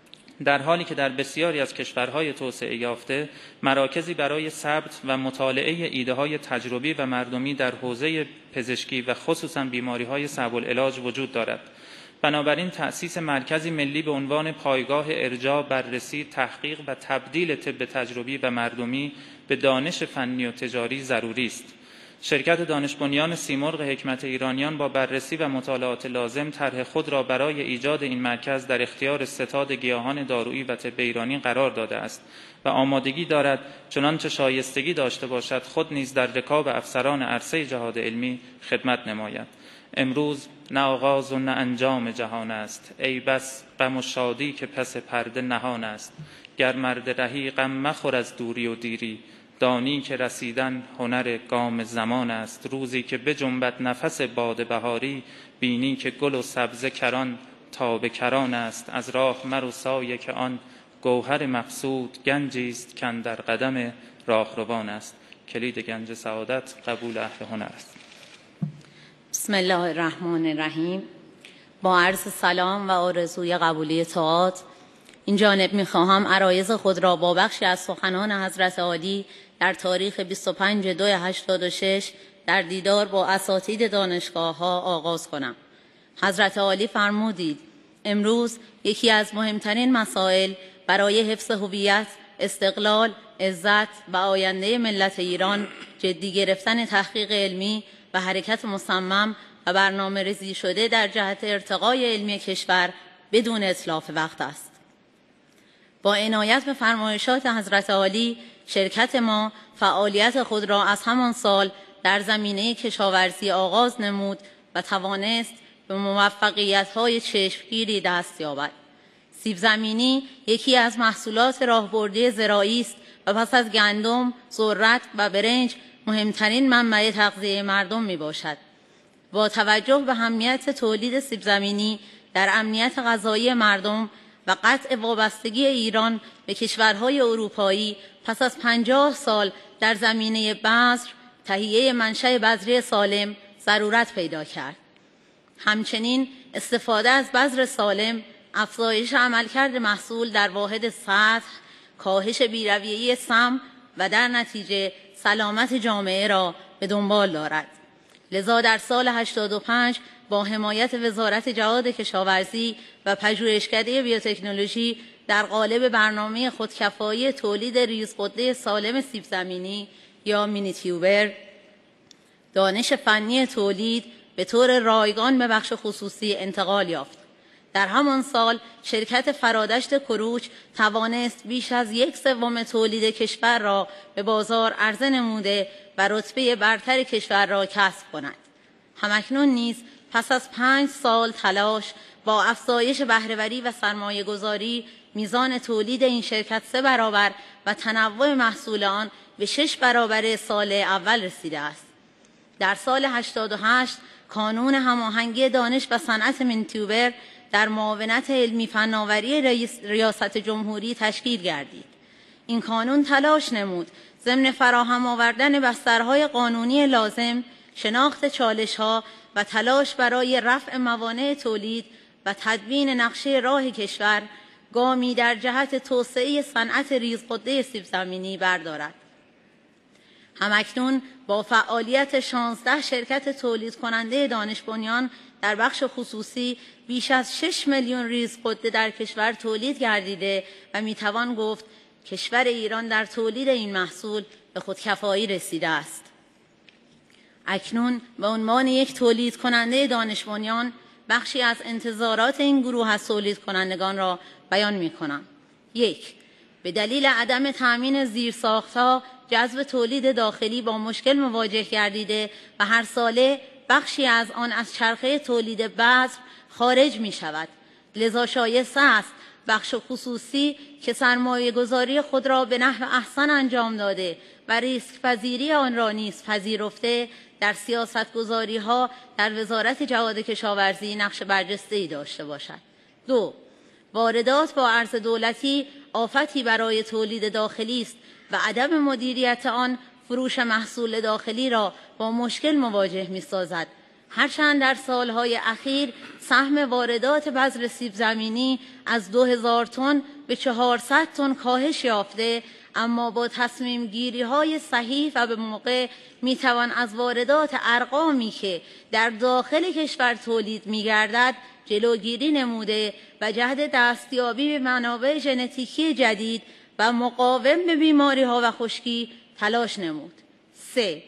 در حالی که در بسیاری از کشورهای توسعه یافته مراکزی برای ثبت و مطالعه ایده‌های تجربی و مردمی در حوزه پزشکی و خصوصاً بیماری‌های صعب العلاج وجود دارد. بنابراین تأسیس مرکزی ملی به عنوان پایگاه ارجاع، بررسی، تحقیق و تبدیل طب تجربی و مردمی به دانش فنی و تجاری ضروری است. شرکت دانش بنیان سیمرغ حکمت ایرانیان با بررسی و مطالعات لازم طرح خود را برای ایجاد این مرکز در اختیار ستاد گیاهان دارویی و طب ایرانی قرار داده است و آمادگی دارد چنانچه شایستگی داشته باشد خود نیز در رکاب افسران عرصه جهاد علمی خدمت نماید. امروز نه آغاز و نه انجام جهان است، ای بس غم و شادی که پس پرده نهان است. گر مرد رهی غم مخور از دوری و دیری، دانی که رسیدن هنر گام زمان است. روزی که بجنبد نفس باد بهاری، بینی که گل و سبزه کران تا به کران است. از راه مرو سایه که آن گوهر مقصود، گنجی است کاندر قدم راهروان است. کلید گنج سعادت قبول اهل هنر است. بسم الله الرحمن الرحیم. با عرض سلام و آرزوی قبولی طاعات، این جانب می‌خواهم عرایض خود را با بخشی از سخنان حضرت عالی در تاریخ 25/2/86 در دیدار با اساتید دانشگاه‌ها آغاز کنم. حضرت عالی فرمودید امروز یکی از مهمترین مسائل برای حفظ هویت، استقلال، عزت و آینده ملت ایران جدی گرفتن تحقیق علمی و حرکت مصمم و برنامه‌ریزی شده در جهت ارتقای علمی کشور بدون اتلاف وقت است. با عنایت به فرمایشات حضرت عالی، شرکت ما فعالیت خود را از همان سال در زمینه کشاورزی آغاز نمود و توانست به موفقیت‌های چشمگیری دست یابد. سیب زمینی یکی از محصولات راهبردی زراعی است و پس از گندم، ذرت و برنج مهمترین منبع تغذیه مردم میباشد. با توجه به اهمیت تولید سیب زمینی در امنیت غذایی مردم و قطع وابستگی ایران به کشورهای اروپایی، پس از 50 سال در زمینه بذر تهیه منشأ بذری سالم ضرورت پیدا کرد. همچنین استفاده از بذر سالم، افزایش عملکرد محصول در واحد سطح، کاهش بی‌رویه‌ای سم و در نتیجه سلامت جامعه را به دنبال دارد. لذا در سال 85 با حمایت وزارت جهاد کشاورزی و پژوهشکده بیوتکنولوژی در قالب برنامه خودکفایی تولید ریزغده سالم سیب زمینی یا مینی تیوبر، دانش فنی تولید به طور رایگان به بخش خصوصی انتقال یافت. در همان سال شرکت فرادشت کروچ توانست بیش از 1/3 تولید کشور را به بازار عرضه نموده و رتبه برتر کشور را کسب کند. همکنون نیز پس از 5 سال تلاش با افزایش بهره‌وری و سرمایه‌گذاری، میزان تولید این شرکت 3 برابر و تنوع محصول آن به 6 برابر سال اول رسیده است. در سال 88 کانون هماهنگی دانش و صنعت مینیتیوبر در معاونت علمی فناوری ریاست جمهوری تشکیل گردید. این کانون تلاش نمود ضمن فراهم آوردن بسترهای قانونی لازم، شناخت چالش‌ها و تلاش برای رفع موانع تولید و تدوین نقشه راه کشور، گامی در جهت توسعه صنعت ریزغده سیب زمینی بردارد. همکنون با فعالیت 16 شرکت تولید کننده دانش بنیان در بخش خصوصی بیش از 6 میلیون ریزغده در کشور تولید گردیده و میتوان گفت کشور ایران در تولید این محصول به خودکفایی رسیده است. اکنون به عنوان یک تولید کننده دانش بنیان بخشی از انتظارات این گروه از تولید کنندگان را بیان می کنم. 1. به دلیل عدم تأمین زیرساخت‌ها جذب تولید داخلی با مشکل مواجه گردیده و هر ساله بخشی از آن از چرخه تولید بذر خارج می شود. لذا شایسته است بخش خصوصی که سرمایه گذاری خود را به نحو احسن انجام داده و ریسک پذیری آن را نیز پذیرفته، در سیاست گذاری ها در وزارت جهاد کشاورزی نقش برجسته‌ای داشته باشد. 2. واردات با ارز دولتی آفتی برای تولید داخلی است و عدم مدیریت آن فروش محصول داخلی را با مشکل مواجه می‌سازد. هرچند در سالهای اخیر سهم واردات بذر سیب زمینی از 2000 تن به 400 تن کاهش یافته، اما با تصمیم گیری های صحیح و به موقع میتوان از واردات ارقامی که در داخل کشور تولید میگردد جلوگیری نموده و جهت دستیابی به منابع ژنتیکی جدید و مقاوم به بیماری ها و خشکی تلاش نمود. 3.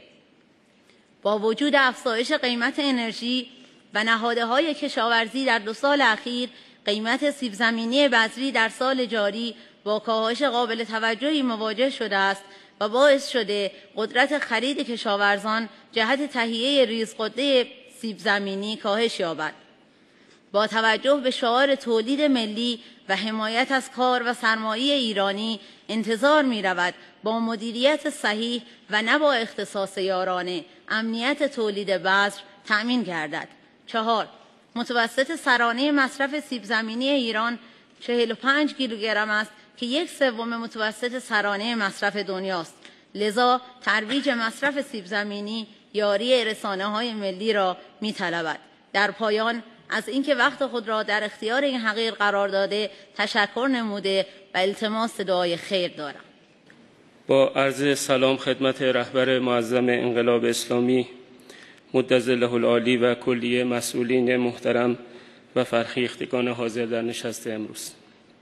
با وجود افزایش قیمت انرژی و نهادهای کشاورزی در 2 سال اخیر، قیمت سیب زمینی بذری در سال جاری با کاهش قابل توجهی مواجه شده است و باعث شده قدرت خرید کشاورزان جهت تهیه ریزغده سیب زمینی کاهش یابد. با توجه به شعار تولید ملی و حمایت از کار و سرمایه ایرانی، انتظار می رود با مدیریت صحیح و نه با اختصاص یارانه امنیت تولید بذر تأمین گردد. 4. متوسط سرانه مصرف سیب زمینی ایران 45 کیلوگرم است که 1/3 متوسط سرانه مصرف دنیاست. لذا ترویج مصرف سیب زمینی یاری رسانه‌های ملی را می‌طلبد. در پایان از اینکه وقت خود را در اختیار این حقیر قرار داده تشکر نموده و التماس دعای خیر دارم. با عرض سلام خدمت رهبر معظم انقلاب اسلامی مدظله العالی و کلیه مسئولین محترم و فرهیختگان حاضر در نشست امروز.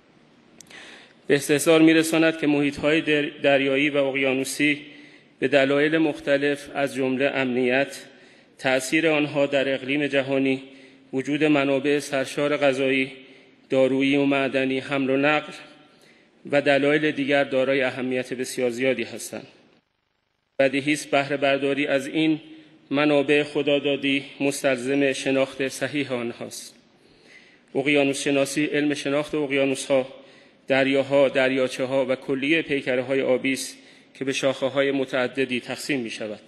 به استحضار می‌رساند که محیط‌های دریایی و اقیانوسی به دلایل مختلف از جمله امنیت، تأثیر آنها در اقلیم جهانی، وجود منابع سرشار غذایی، دارویی و معدنی، حمل و نقل و دلایل دیگر دارای اهمیت بسیار زیادی هستند. بدیهی است بهره برداری از این منابع خدادادی مستلزم شناخت صحیح آنهاست. اقیانوس شناسی علم شناخت اقیانوس‌ها، دریاها، دریاچه‌ها و کلیه پیکره‌های آبی است که به شاخه‌های متعددی تقسیم می‌شود.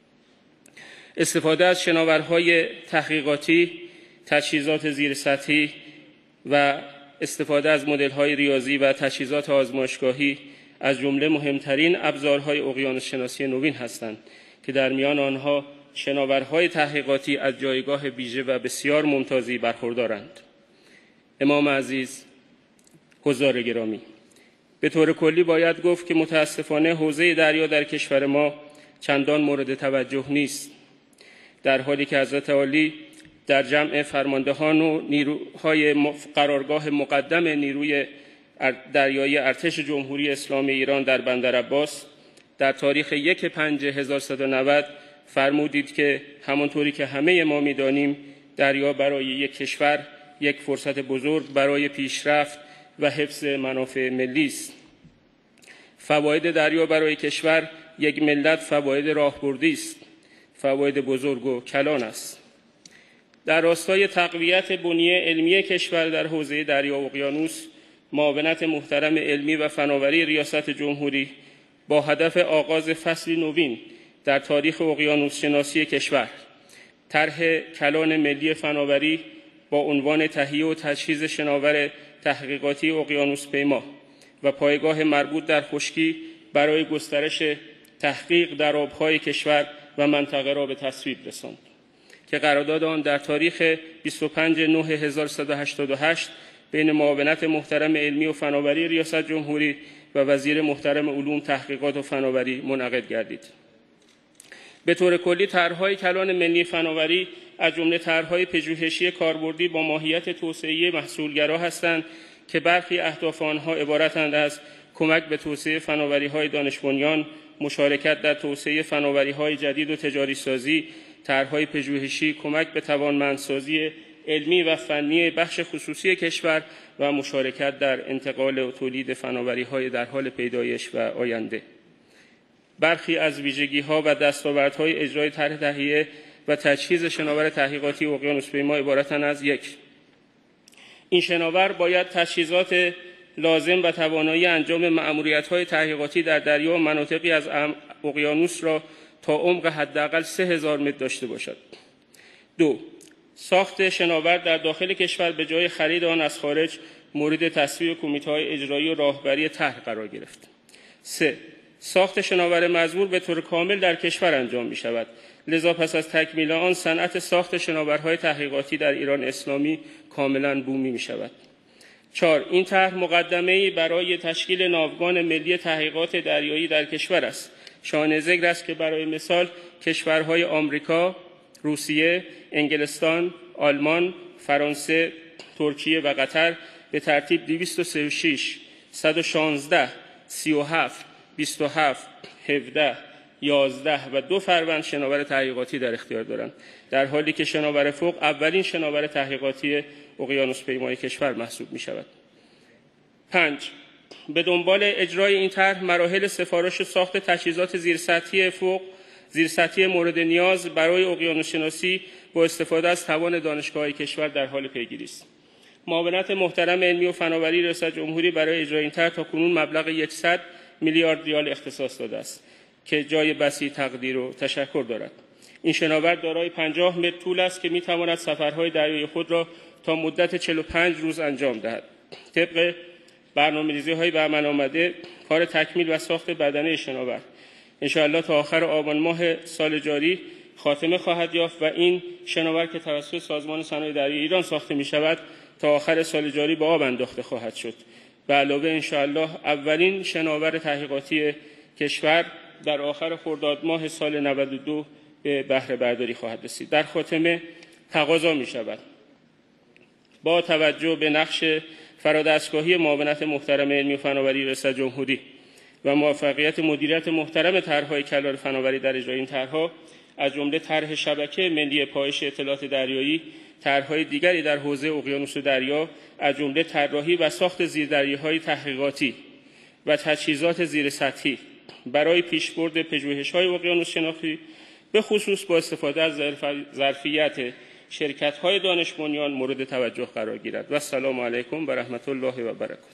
استفاده از شناورهای تحقیقاتی، تجهیزات زیرسطحی و استفاده از مدل‌های ریاضی و تجهیزات آزمایشگاهی از جمله مهمترین ابزارهای اقیانوس شناسی نوین هستند که در میان آنها شناورهای تحقیقاتی از جایگاه ویژه و بسیار ممتازی برخوردارند. امام عزیز، حضار گرامی، به طور کلی باید گفت که متاسفانه حوزه دریا در کشور ما چندان مورد توجه نیست، در حالی که حضرت عالی در جمع فرماندهان و نیروهای قرارگاه مقدم نیروی دریایی ارتش جمهوری اسلامی ایران در بندرعباس در تاریخ 1/5/1190 فرمودید که همانطوری که همه ما می‌دانیم دریا برای یک کشور یک فرصت بزرگ برای پیشرفت و حفظ منافع ملی است. فواید دریا برای کشور یک ملت فواید راهبردی است، فواید بزرگ و کلان است. در راستای تقویت بنیه علمی کشور در حوزه دریا و اقیانوس، معاونت محترم علمی و فناوری ریاست جمهوری با هدف آغاز فصلی نوین در تاریخ اقیانوس شناسی کشور، طرح کلان ملی فناوری با عنوان تهیه و تجهیز شناور تحقیقاتی اقیانوس پیما و پایگاه مربوط در خشکی برای گسترش تحقیق در آبهای کشور و منطقه را به تصویب رساند که قرارداد آن در تاریخ 25/9/1188 بین معاونت محترم علمی و فناوری ریاست جمهوری و وزیر محترم علوم، تحقیقات و فناوری منعقد گردید. به طور کلی طرح‌های کلان ملی فناوری از جمله طرح‌های پژوهشی کاربردی با ماهیت توسعه‌ای محصولگرا هستند که برخی اهداف آنها عبارتند از کمک به توسعه فناوری‌های دانش بنیان، مشارکت در توسعه فناوری‌های جدید و تجاری سازی، طرح‌های پژوهشی، کمک به توانمندسازی علمی و فنی بخش خصوصی کشور و مشارکت در انتقال و تولید فناوری‌های در حال پیدایش و آینده. برخی از ویژگی‌ها و دستاوردهای اجرای طرح تهیه و تجهیز شناور تحقیقاتی اقیانوس پیما عبارتند از: 1. این شناور باید تجهیزات لازم و توانایی انجام مأموریت‌های تحقیقاتی در دریا و مناطقی از اقیانوس را تا عمق حداقل 3000 متر داشته باشد. 2. ساخت شناور در داخل کشور به جای خرید آن از خارج مورد تصویب کمیته‌های اجرایی و راهبری طرح قرار گرفت. 3. ساخت شناور مزمور به طور کامل در کشور انجام می شود، لذا پس از تکمیل آن صنعت ساخت شناورهای تحقیقاتی در ایران اسلامی کاملا بومی می شود. 4. این طرح مقدمه‌ای برای تشکیل ناوگان ملی تحقیقات دریایی در کشور است. شایان ذکر است که برای مثال کشورهای آمریکا، روسیه، انگلستان، آلمان، فرانسه، ترکیه و قطر به ترتیب 236، 116، 37، 27، 17، 11 و 2 فروند شناور تحقیقاتی در اختیار دارند، در حالی که شناور فوق اولین شناور تحقیقاتی اقیانوس پیمای کشور محسوب می شود. 5. به دنبال اجرای این طرح مراحل سفارش و ساخت تجهیزات زیرسطحی مورد نیاز برای اقیانوس شناسی با استفاده از توان دانشگاه‌های کشور در حال پیگیری است. معاونت محترم علمی و فناوری ریاست جمهوری برای اجرای این طرح تاکنون مبلغ 100 میلیارد ریال اختصاص داده است که جای بسی تقدیر و تشکر دارد. این شناور دارای 50 متر طول است که می‌تواند سفرهای دریایی خود را تا مدت 45 روز انجام دهد. طبق برنامه‌ریزی‌های به عمل آمده، کار تکمیل و ساخت بدنه شناور انشاءالله تا آخر آبان ماه سال جاری خاتمه خواهد یافت و این شناور که توسط سازمان صنایع دریایی ایران ساخته می‌شود تا آخر سال جاری به آب انداخته خواهد شد. به علاوه انشاءالله اولین شناور تحقیقاتی کشور در آخر خرداد ماه سال 92 به بهره برداری خواهد رسید. در خاتمه تقاضا می‌شود با توجه به نقش فرادستگاهی معاونت محترم علمی و فناوری ریاست جمهوری و موفقیت مدیریت محترم طرح‌های کلان فناوری در اجرای این طرح‌ها، از جمله طرح شبکه ملی پایش اطلاعات دریایی، طرح‌های دیگری در حوزه اقیانوس و دریا از جمله طراحی و ساخت زیردریاهای تحقیقاتی و تجهیزات زیرسطحی برای پیشبرد پژوهش‌های اقیانوس شناختی به خصوص با استفاده از ظرفیت شرکت‌های دانش بنیان مورد توجه قرار گیرد. و السلام علیکم و رحمت الله و برکاته.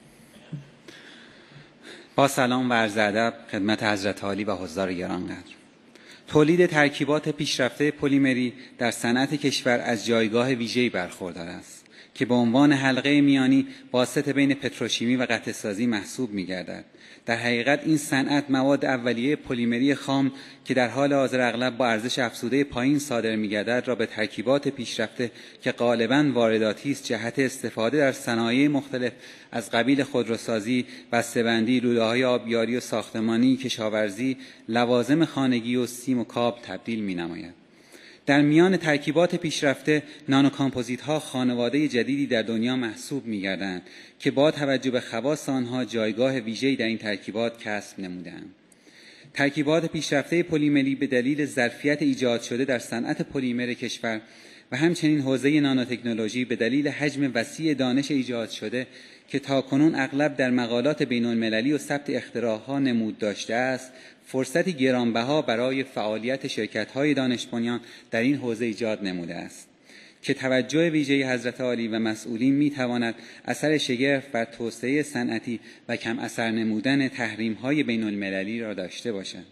با سلام و عرض ادب خدمت حضرت عالی و حضار گرانقدر. تولید ترکیبات پیشرفته پلیمری در صنعت کشور از جایگاه ویژه‌ای برخوردار است که به عنوان حلقه میانی واسطه بین پتروشیمی و قطعه‌سازی محسوب می‌گردد. در حقیقت این صنعت مواد اولیه پلیمری خام که در حال حاضر اغلب با ارزش افزوده پایین صادر می‌گردد را به ترکیبات پیشرفته که غالباً وارداتی است جهت استفاده در صنایع مختلف از قبیل خودروسازی، بسته‌بندی، لوله‌های آبیاری و ساختمانی، کشاورزی، لوازم خانگی و سیم و کاب تبدیل می‌نماید. در میان ترکیبات پیشرفته نانوکامپوزیت‌ها خانواده جدیدی در دنیا محسوب می‌گردند که با توجه به خواص آنها جایگاه ویژه‌ای در این ترکیبات کسب نموده‌اند. ترکیبات پیشرفته پلیمری به دلیل ظرفیت ایجاد شده در صنعت پلیمر کشور و همچنین حوزه نانوتکنولوژی به دلیل حجم وسیع دانش ایجاد شده که تاکنون اغلب در مقالات بین‌المللی و ثبت اختراع‌ها نمود داشته است، فرصتی گرانبها برای فعالیت شرکت‌های دانش بنیان در این حوزه ایجاد نموده است که توجه ویژه حضرت عالی و مسئولین می‌تواند اثر شگرف بر توسعه صنعتی و کم اثر نمودن تحریم‌های بین‌المللی را داشته باشد.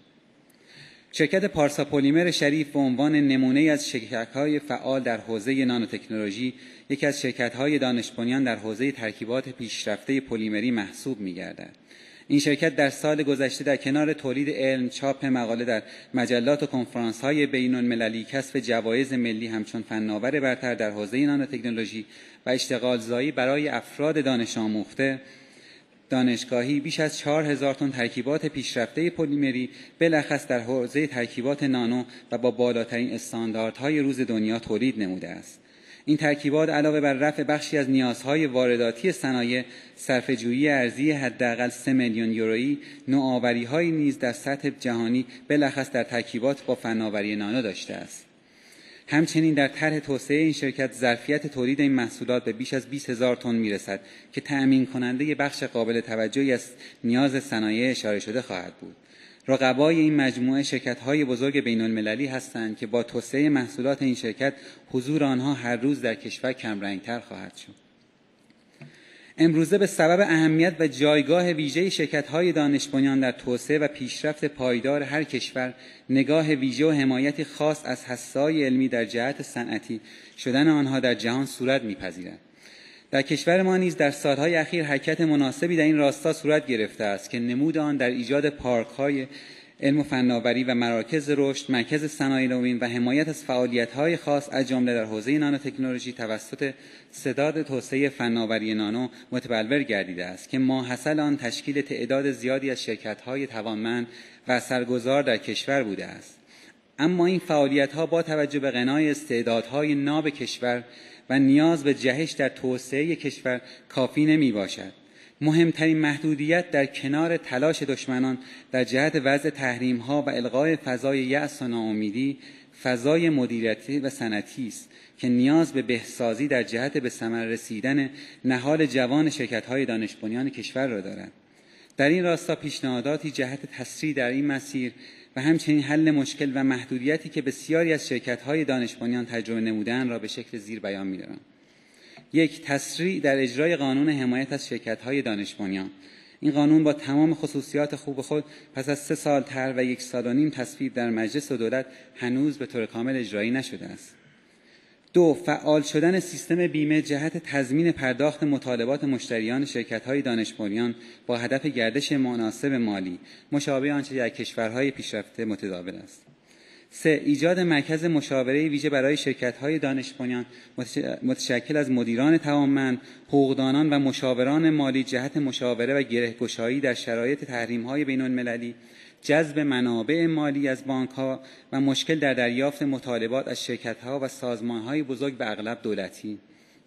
شرکت پارسا پلیمر شریف به عنوان نمونه‌ای از شرکت‌های فعال در حوزه نانوتکنولوژی، یکی از شرکت‌های دانش بنیان در حوزه ترکیبات پیشرفته پلیمری محسوب می‌گردد. این شرکت در سال گذشته در کنار تولید علم، چاپ مقاله در مجلات و کنفرانس‌های بین‌المللی، کسب جوایز ملی همچون فناور برتر در حوزه نانوتکنولوژی و اشتغالزایی برای افراد دانش آموخته دانشگاهی بیش از 4000 تن ترکیبات پیشرفته پلیمری بالاخص در حوزه ترکیبات نانو و با بالاترین استانداردهای روز دنیا تولید نموده است. این ترکیبات علاوه بر رفع بخشی از نیازهای وارداتی صنایع، صرفه‌جویی ارزی حداقل 3 میلیون یورویی، نوآوری‌هایی نیز در سطح جهانی بالاخص در ترکیبات با فناوری نانو داشته است. همچنین در طرح توسعه این شرکت ظرفیت تولید این محصولات به بیش از 20000 تن میرسد که تأمین کننده بخش قابل توجهی از نیاز صنایع اشاره شده خواهد بود. رقبای این مجموعه شرکت‌های بزرگ بین‌المللی هستند که با توسعه محصولات این شرکت حضور آنها هر روز در کشور کمرنگ‌تر خواهد شد. امروزه به سبب اهمیت و جایگاه ویژه شرکت‌های دانش بنیان در توسعه و پیشرفت پایدار هر کشور، نگاه ویژه و حمایتی خاص از حثای علمی در جهت صنعتی شدن آنها در جهان صورت می‌پذیرد. در کشور ما نیز در سالهای اخیر حرکت مناسبی در این راستا صورت گرفته است که نمود آن در ایجاد پارک‌های علم و فناوری و مراکز رشد، مرکز صنایع نوین و حمایت از فعالیت‌های خاص از جمله در حوزه نانوتکنولوژی توسط ستاد توسعه فناوری نانو متبلور گردیده است که ماحصل آن تشکیل تعداد زیادی از شرکت‌های توانمند و اثرگذار در کشور بوده است. اما این فعالیت‌ها با توجه به غنای استعدادهای ناب کشور و نیاز به جهش در توسعه کشور کافی نمی باشد. مهمترین محدودیت در کنار تلاش دشمنان در جهت وضع تحریم‌ها و الغای فضای یأس و ناامیدی، فضای مدیریتی و صنعتی است که نیاز به بهسازی در جهت به ثمر رسیدن نهال جوان شرکت‌های دانش بنیان کشور را دارد. در این راستا پیشنهاداتی جهت تسریع در این مسیر و همچنین حل مشکل و محدودیتی که بسیاری از شرکت‌های دانش بنیان تجربه نموده‌اند را به شکل زیر بیان می‌دارم. 1. تسریع در اجرای قانون حمایت از شرکت‌های دانش بنیان. این قانون با تمام خصوصیات خوب خود پس از 3 سال طرح و 1.5 سال تصویب در مجلس و دولت هنوز به طور کامل اجرایی نشده است. 2. فعال شدن سیستم بیمه جهت تضمین پرداخت مطالبات مشتریان شرکت‌های دانش بنیان با هدف گردش مناسب مالی، مشابه آنچه در کشورهای پیشرفته متداول است. 3. ایجاد مرکز مشاوره ویژه برای شرکت‌های دانش بنیان متشکل از مدیران توانمند، حقوقدانان و مشاوران مالی جهت مشاوره و گره‌گشایی در شرایط تحریم‌های بین‌المللی، جذب منابع مالی از بانک‌ها و مشکل در دریافت مطالبات از شرکت‌ها و سازمان‌های بزرگ و اغلب دولتی.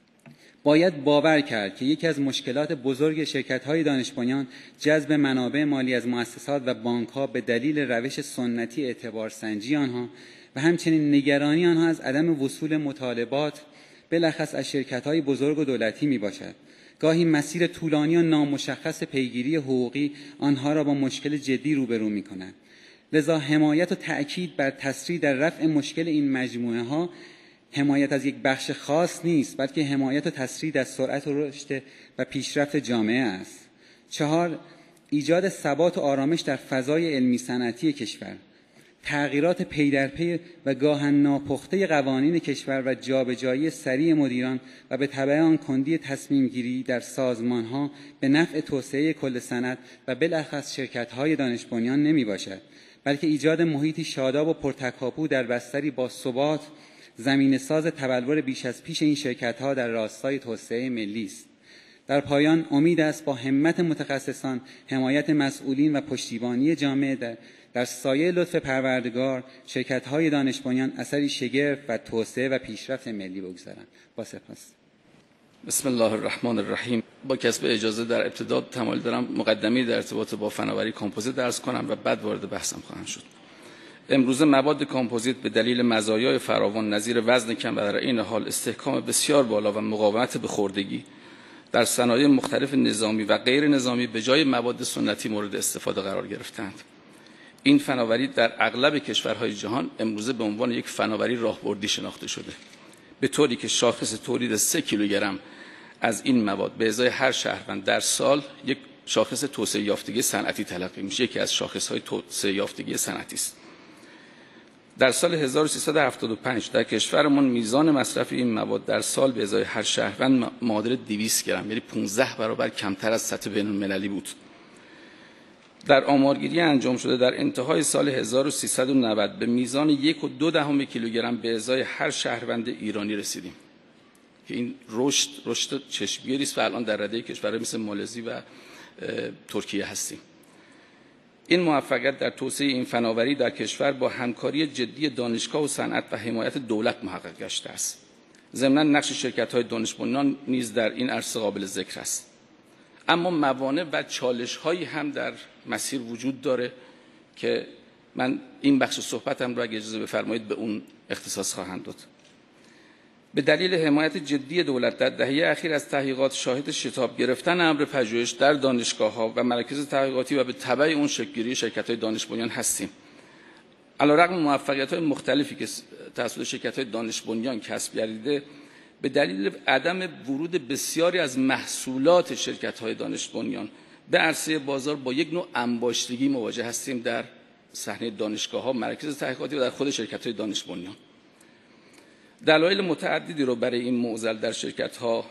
باید باور کرد که یکی از مشکلات بزرگ شرکت‌های دانش بنیان جذب منابع مالی از مؤسسات و بانک‌ها به دلیل روش سنتی اعتبارسنجی آنها و همچنین نگرانی آنها از عدم وصول مطالبات بالاخص از شرکت‌های بزرگ و دولتی میباشد. گاهی مسیر طولانی و نامشخص پیگیری حقوقی آنها را با مشکل جدی روبرو می‌کند. لذا حمایت و تأکید بر تسریع در رفع مشکل این مجموعه ها حمایت از یک بخش خاص نیست، بلکه حمایت و تسریع از سرعت و رشد و پیشرفت جامعه است. 4. ایجاد ثبات و آرامش در فضای علمی صنعتی کشور. تغییرات پی در پی و گاهن ناپخته قوانین کشور و جابجایی سریع مدیران و به تبع آن کندی تصمیم گیری در سازمان ها به نفع توسعه کل صنعت و بالاخص شرکت های دانش بنیان نمی باشد، بلکه ایجاد محیطی شاداب و پرتکاپو در بستری با ثبات زمینه ساز تبلور بیش از پیش این شرکت ها در راستای توسعه ملی است. در پایان امید است با همت متخصصان، حمایت مسئولین و پشتیبانی جامعه در سایه لطف پروردگار، شرکت‌های دانش بنیان اثری شگرف و توسعه و پیشرفت ملی بگذارند. با سپاس. بسم الله الرحمن الرحیم. با کسب اجازه در ابتدا تمایل دارم مقدمه‌ای در ارتباط با فناوری کامپوزیت درس کنم و بعد وارد بحثم خواهم شد. امروزه مواد کامپوزیت به دلیل مزایای فراوان نظیر وزن کم و در این حال استحکام بسیار بالا و مقاومت به خوردگی در صنایع مختلف نظامی و غیر نظامی به جای مواد سنتی مورد استفاده قرار گرفتند. این فناوری در اغلب کشورهای جهان امروزه به عنوان یک فناوری راهبردی شناخته شده، به طوری که شاخص تولید 3 کیلوگرم از این مواد به ازای هر شهروند در سال یک شاخص توسعه یافتگی صنعتی تلقی میشه. یکی از شاخص‌های توسعه یافتگی صنعتی است. در سال 1375 در کشورمان میزان مصرف این مواد در سال به ازای هر شهروند معادل 200 گرم، یعنی 15 برابر کمتر از سطح بین‌المللی بود. در آمارگیری انجام شده در انتهای سال 1390 به میزان 1.2 کیلوگرم به ازای هر شهروند ایرانی رسیدیم که این رشد چشمگیری است و الان در رده کشورهای مثل مالزی و ترکیه هستیم. این موفقیت در توسعه این فناوری در کشور با همکاری جدی دانشگاه و صنعت و حمایت دولت محقق گشته است. ضمناً نقش شرکت‌های دانش بنیان نیز در این عرصه قابل ذکر است. اما موانع و چالش‌هایی هم در مسیر وجود داره که من این بخش صحبتم را اگه اجازه بفرمایید به اون اختصاص خواهم داد. به دلیل حمایت جدی دولت در دهه اخیر از تحقیقات شاهد شتاب گرفتن امر پژوهش در دانشگاه‌ها و مراکز تحقیقاتی و به تبع اون شکل‌گیری شرکت‌های دانش بنیان هستیم. علیرغم موفقیت‌های مختلفی که توسط شرکت‌های دانش بنیان کسب گردیده، به دلیل عدم ورود بسیاری از محصولات شرکت‌های دانش بنیان به عرصه بازار با یک نوع انباشتگی مواجه هستیم در صحنه دانشگاه‌ها، مراکز تحقیقاتی و در خود شرکت‌های دانش بنیان. دلایل متعددی رو برای این معضل در شرکت‌های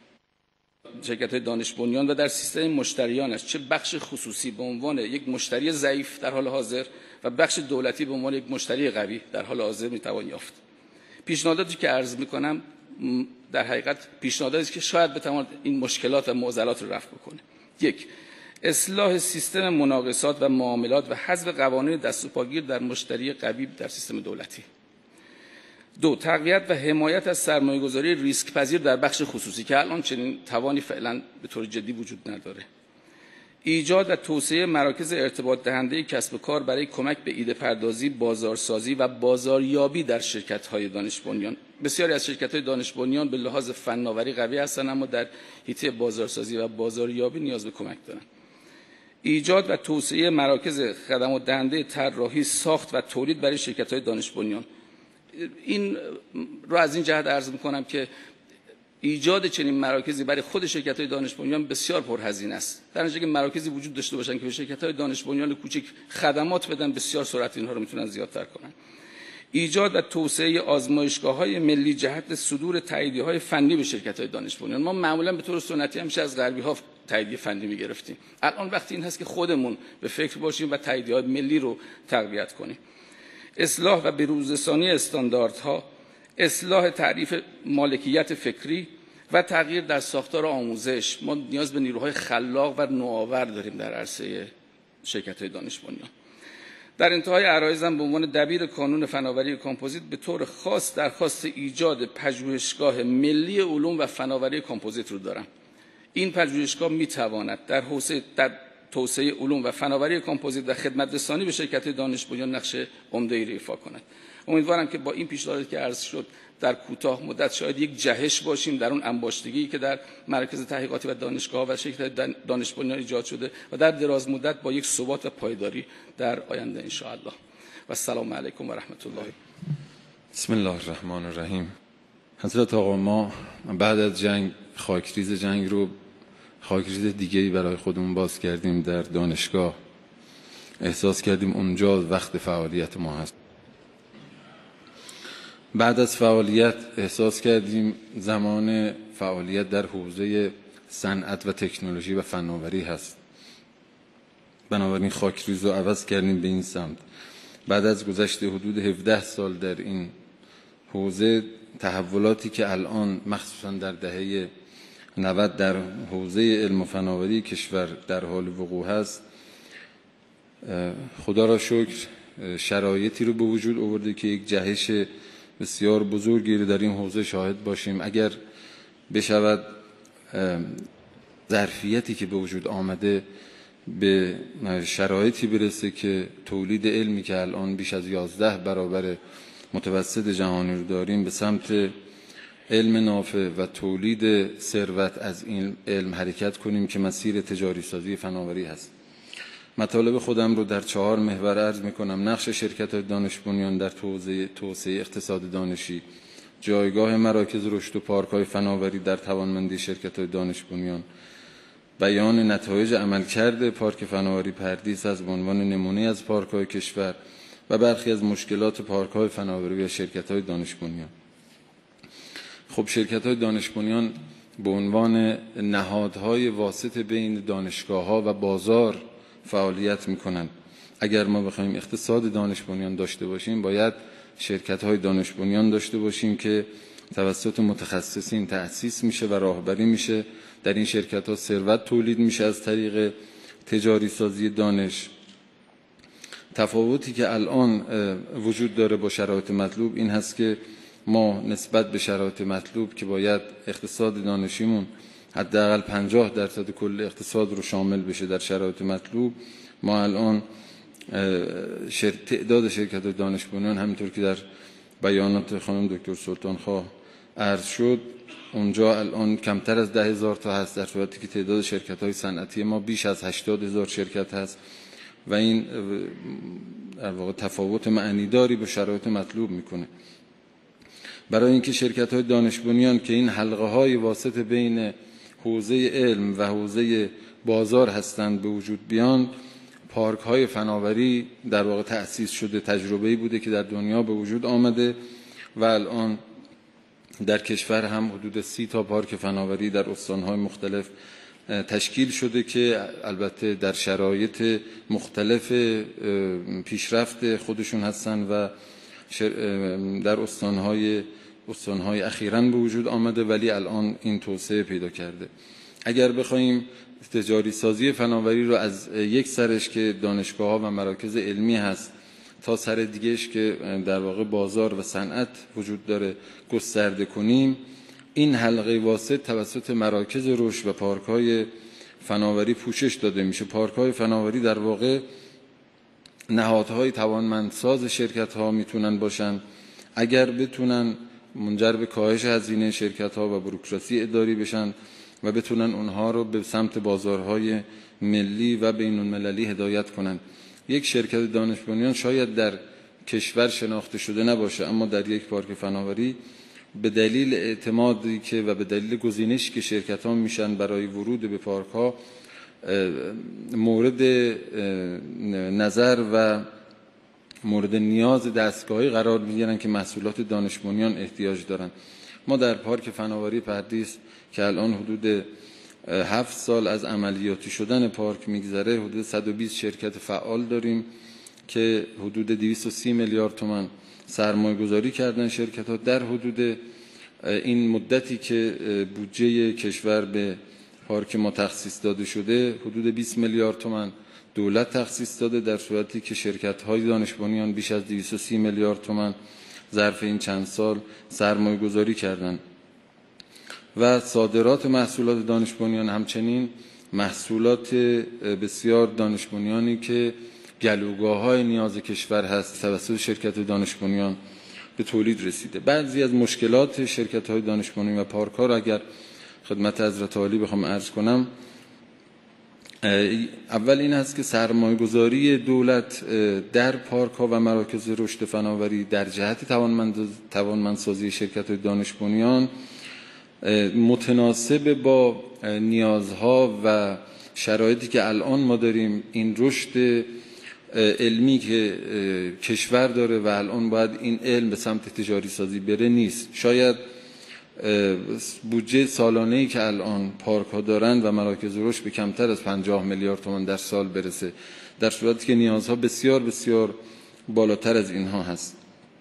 دانش بنیان و در سیستم مشتریانش، چه بخش خصوصی به عنوان یک مشتری ضعیف در حال حاضر و بخش دولتی به عنوان یک مشتری قوی در حال حاضر میتوان یافت. پیشنهاداتی که عرض می‌کنم در حقیقت پیشنهاداتی است که شاید بتواند این مشکلات و معضلات رو رفع بکنه. 1. اصلاح سیستم مناقصات و معاملات و حذف قوانین دست و پاگیر در مشتری قوی در سیستم دولتی. 2. تقویت و حمایت از سرمایه‌گذاری ریسک پذیر در بخش خصوصی که الان چنین توانی فعلا به طور جدی وجود نداره. ایجاد و توسعه مراکز ارتباط دهنده کسب و کار برای کمک به ایده پردازی، بازارسازی و بازاریابی در شرکت‌های دانش بنیان. بسیاری از شرکت‌های دانش بنیان به لحاظ فناوری قوی هستند اما در حیطه بازارسازی و بازاریابی نیاز به کمک دارند. ایجاد و توسعه مراکز خدمات دهنده طراحی، ساخت و تولید برای شرکت‌های دانش بنیان. این رو از این جهت عرض می‌کنم که ایجاد چنین مراکزی برای خود شرکت‌های دانش بنیان بسیار پرهزینه است. در نتیجه مراکزی وجود داشته باشن که به شرکت‌های دانش بنیان کوچک خدمات بدن، بسیار سرعت اینها رو میتونن زیادتر کنن. ایجاد و توسعه آزمایشگاه‌های ملی جهت صدور تاییدیه‌های فنی به شرکت‌های دانش بنیان. ما معمولاً به طور سنتی همیشه از غربی‌ها تاییدیه فنی می‌گرفتیم. الان وقتی این هست که خودمون به فکر باشیم و تاییدیه‌های ملی رو تقویت کنیم. اصلاح و بروزرسانی استانداردها، اصلاح تعریف مالکیت فکری و تغییر در ساختار آموزش. ما نیاز به نیروهای خلاق و نوآور داریم در عرصه شرکت‌های دانش بنیان. در انتهای عرایضم به عنوان دبیر کانون فناوری کامپوزیت به طور خاص درخواست ایجاد پژوهشگاه ملی علوم و فناوری کامپوزیت رو دارم. این پژوهشگاه می‌تواند در توسعه علوم و فناوری کامپوزیت و خدمت‌رسانی به شرکت‌های دانش بنیان نقش عمده‌ای را ایفا کند. امیدوارم که با این پیشنهادی که عرض شد در کوتاه مدت شاید یک جهش باشیم در اون انباشتگی که در مراکز تحقیقاتی و دانشگاه و شرکت دانش بنیان ایجاد شده و در دراز مدت با یک ثبات و پایداری در آینده ان شاء الله. و السلام علیکم و رحمت الله. بسم الله الرحمن الرحیم. حضرت آقا، ما بعد از جنگ خاکریز جنگ رو خاکریز دیگه‌ای برای خودمون باز کردیم در دانشگاه. احساس کردیم اونجا وقت فعالیت ما هست. بعد از فعالیت احساس کردیم زمان فعالیت در حوزه صنعت و تکنولوژی و فناوری هست. بنابراین خاکریز رو عوض کردیم به این سمت. بعد از گذشت حدود 17 سال در این حوزه، تحولاتی که الان مخصوصا در دهه 90 در حوزه علم و فناوری کشور در حال وقوع هست، خدا را شکر شرایطی رو به وجود آورده که یک جهش بسیار بزرگی رو در این حوزه شاهد باشیم. اگر بشود ظرفیتی که به وجود آمده به شرایطی برسه که تولید علمی که الان بیش از 11 برابر متوسط جهانی رو داریم به سمت علم نافع و تولید ثروت از این علم حرکت کنیم که مسیر تجاری سازی فناوری هست. مطالب خودم رو در 4 محور عرض می‌کنم. نقش شرکت‌های دانش بنیان در توسعه اقتصاد دانشی، جایگاه مراکز رشد و پارک‌های فناوری در توانمندی شرکت‌های دانش بنیان، بیان نتایج عملکرد پارک فناوری پردیس از عنوان نمونه از پارک‌های کشور و برخی از مشکلات پارک‌های فناوری و شرکت‌های دانش بنیان. خب شرکت‌های دانش بنیان به عنوان نهادهای واسط بین دانشگاه‌ها و بازار فعالیت می‌کنند. اگر ما بخوایم اقتصاد دانش بنیان داشته باشیم، باید شرکت‌های دانش بنیان داشته باشیم که توسط متخصصین تأسیس میشه و راهبری میشه. در این شرکت‌ها ثروت تولید میشه از طریق تجاری سازی دانش. تفاوتی که الان وجود داره با شرایط مطلوب این هست که ما نسبت به شرایط مطلوب که باید اقتصاد دانشیمون حداقل 50% کل اقتصاد رو شامل بشه در شرایط مطلوب، ما الان تعداد شرکت‌های دانش بنیان همینطور که در بیانات خانم دکتر سلطانخواه عرض شد اونجا الان کمتر از 10,000 تا هست، در صورتی که تعداد شرکت‌های صنعتی ما بیش از 80,000 شرکت هست و این در واقع تفاوت معنیداری به شرایط مطلوب میکنه. برای اینکه شرکت‌های دانش بنیان که این حلقه‌های واسط بین حوزه علم و حوزه بازار هستند به وجود بیان، پارک‌های فناوری در واقع تأسیس شده، تجربه‌ای بوده که در دنیا به وجود آمده و الان در کشور هم حدود 30 تا پارک فناوری در استان‌های مختلف تشکیل شده که البته در شرایط مختلف پیشرفت خودشون هستن و در استان‌های اخیراً به وجود آمده ولی الان این توسعه پیدا کرده. اگر بخوایم تجاری سازی فناوری رو از یک سرش که دانشگاه‌ها و مراکز علمی هست تا سر دیگهش که در واقع بازار و صنعت وجود داره گسترده کنیم، این حلقه واسط توسط مراکز رشد و پارک‌های فناوری پوشش داده میشه. پارک‌های فناوری در واقع نهادهای توانمندساز شرکت‌ها میتونن باشن اگر بتونن منجر به کاهش هزینه شرکت‌ها و بوروکراسی اداری بشن و بتونن اونها رو به سمت بازارهای ملی و بین‌المللی هدایت کنن. یک شرکت دانش بنیان شاید در کشور شناخته شده نباشه، اما در یک پارک فناوری به دلیل اعتمادی که و به دلیل گزینشی که شرکت‌ها میشن برای ورود به پارک‌ها مورد نظر و مورد نیاز دستگاهی قرار میگیرن که محصولات دانش بنیان احتیاج دارن. ما در پارک فناوری پردیس که الان حدود 7 سال از عملیاتی شدن پارک میگذره، حدود 120 شرکت فعال داریم که حدود 230 میلیارد تومان سرمایه گذاری کردن شرکت‌ها. در حدود این مدتی که بودجه کشور به پارک ما تخصیص داده شده حدود 20 میلیارد تومان دولت تخصیص داده، در صورتی که شرکت‌های دانش بنیان بیش از 230 میلیارد تومان ظرف این چند سال سرمایه گذاری کردن. و صادرات محصولات دانش بنیان همچنین محصولات بسیار دانش بنیانی که گلوگاه‌های نیاز کشور هست توسط شرکت دانش بنیان به تولید رسیده. بعضی از مشکلات شرکت‌های دانش بنیان و پارک‌ها را اگر خدمت حضرت عالی بخوام عرض کنم، اول این هست که سرمایه‌گذاری دولت در پارک‌ها و مراکز رشد فناوری در جهت توانمندسازی شرکت‌های دانش بنیان متناسب با نیازها و شرایطی که الان ما داریم، این رشد علمی که کشور داره و الان باید این علم به سمت تجاری سازی بره نیست. شاید بودجه سالانه‌ای که الان پارک‌ها دارن و مراکز رشد به کمتر از 50 میلیارد تومان در سال برسه، در صورتی که نیازها بسیار بسیار بالاتر از اینها هست.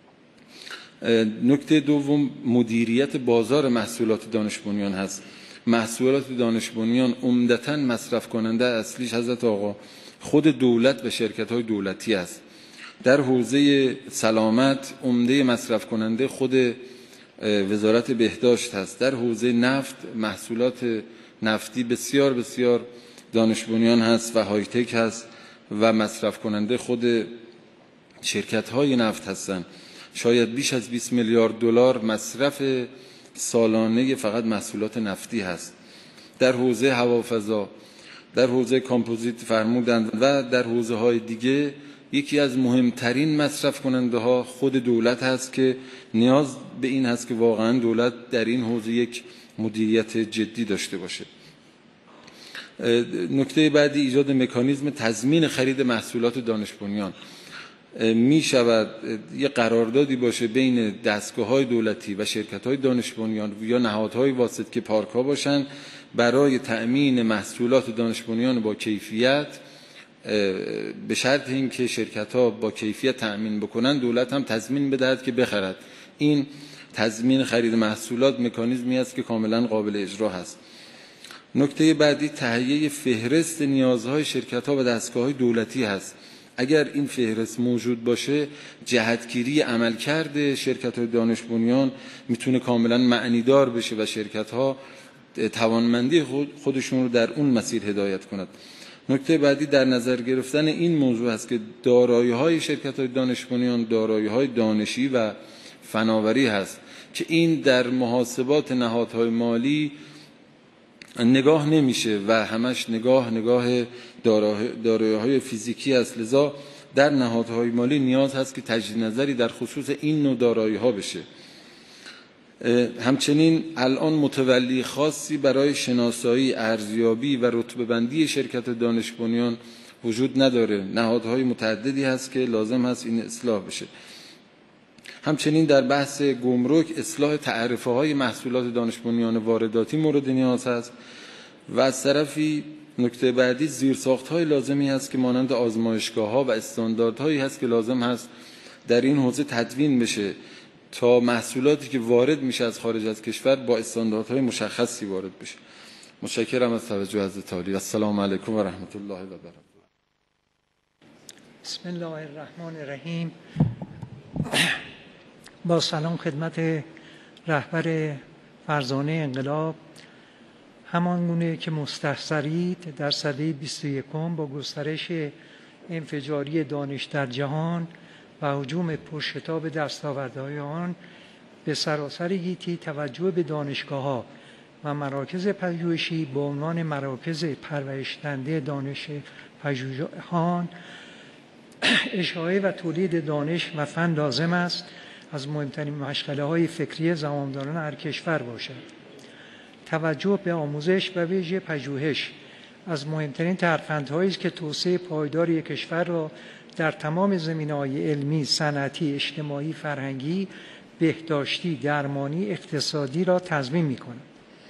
نکته دوم مدیریت بازار محصولات دانش بنیان هست. محصولات دانش بنیان عمدتاً مصرف کننده اصلیش حضرت آقا خود دولت و شرکت‌های دولتی است. در حوزه سلامت عمده مصرف کننده خود وزارت بهداشت هست. در حوزه نفت محصولات نفتی بسیار بسیار دانش بنیان هست و های تک هست و مصرف کننده خود شرکت‌های نفت هستند. شاید بیش از 20 میلیارد دلار مصرف سالانه فقط محصولات نفتی هست. در حوزه هوافضا، در حوزه کامپوزیت فرمودند و در حوزه های دیگه یکی از مهمترین مصرف کننده ها خود دولت هست که نیاز به این هست که واقعا دولت در این حوزه یک مدیریت جدی داشته باشه. نکته بعدی ایجاد مکانیزم تضمین خرید محصولات دانش بنیان. می شود یه قراردادی باشه بین دستگاه‌های دولتی و شرکت‌های دانش بنیان یا نهادهای واسط که پارک‌ها باشن برای تأمین محصولات دانش بنیان با کیفیت، به شرط اینکه شرکت‌ها با کیفیت تأمین بکنن دولت هم تضمین بدهد که بخرد. این تضمین خرید محصولات مکانیزمی است که کاملا قابل اجرا هست. نکته بعدی تهیه فهرست نیازهای شرکت‌ها و دستگاه‌های دولتی هست. اگر این فهرست موجود باشه جهتگیری عملکرد شرکت‌های دانش بنیان میتونه کاملا معنیدار بشه و شرکت‌ها توانمندی خودشون رو در اون مسیر هدایت کند. نکته بعدی در نظر گرفتن این موضوع است که دارایی‌های شرکت‌های دانش بنیان دارایی‌های دانشی و فناوری هست که این در محاسبات نهادهای مالی نگاه نمیشه و همش نگاه دارایی‌های فیزیکی است. لذا در نهادهای مالی نیاز هست که تجدید نظری در خصوص این نوع دارایی‌ها بشه. همچنین الان متولی خاصی برای شناسایی، ارزیابی و رتبه‌بندی شرکت دانش بنیان وجود نداره. نهادهای متعددی هست که لازم هست این اصلاح بشه. همچنین در بحث گمرک اصلاح تعرفه‌های محصولات دانش بنیان وارداتی مورد نیاز است و از طرفی نکته بعدی زیرساخت‌های لازمی هست که مانند آزمایشگاه‌ها و استانداردهایی هست که لازم هست در این حوزه تدوین بشه تا محصولاتی که وارد میشه از خارج از کشور با استانداردهای مشخصی وارد بشه. متشکرم از توجه حضرت عالی. السلام علیکم و رحمت الله و برکاته. بسم الله الرحمن الرحیم. با سلام خدمت رهبر فرزانه انقلاب. همان گونه که مستحضرید در سده 21 با گسترش انفجاری دانش در جهان و هجوم پرشتاب دستاوردهای آن به سراسر گیتی توجه به دانشگاه‌ها و مراکز پژوهشی به عنوان مراکز پرورش‌دهنده دانش پژوهان اشاعه و تولید دانش و فن لازم است از مهمترین مشغله‌های فکری زمامداران هر کشور باشد. توجه به آموزش و ویژه پژوهش از مهمترین ترفندهایی است که توسعه پایدار یک کشور را در تمام زمینه‌های علمی، صنعتی، اجتماعی، فرهنگی، بهداشتی، درمانی، اقتصادی را تضمین می‌کند.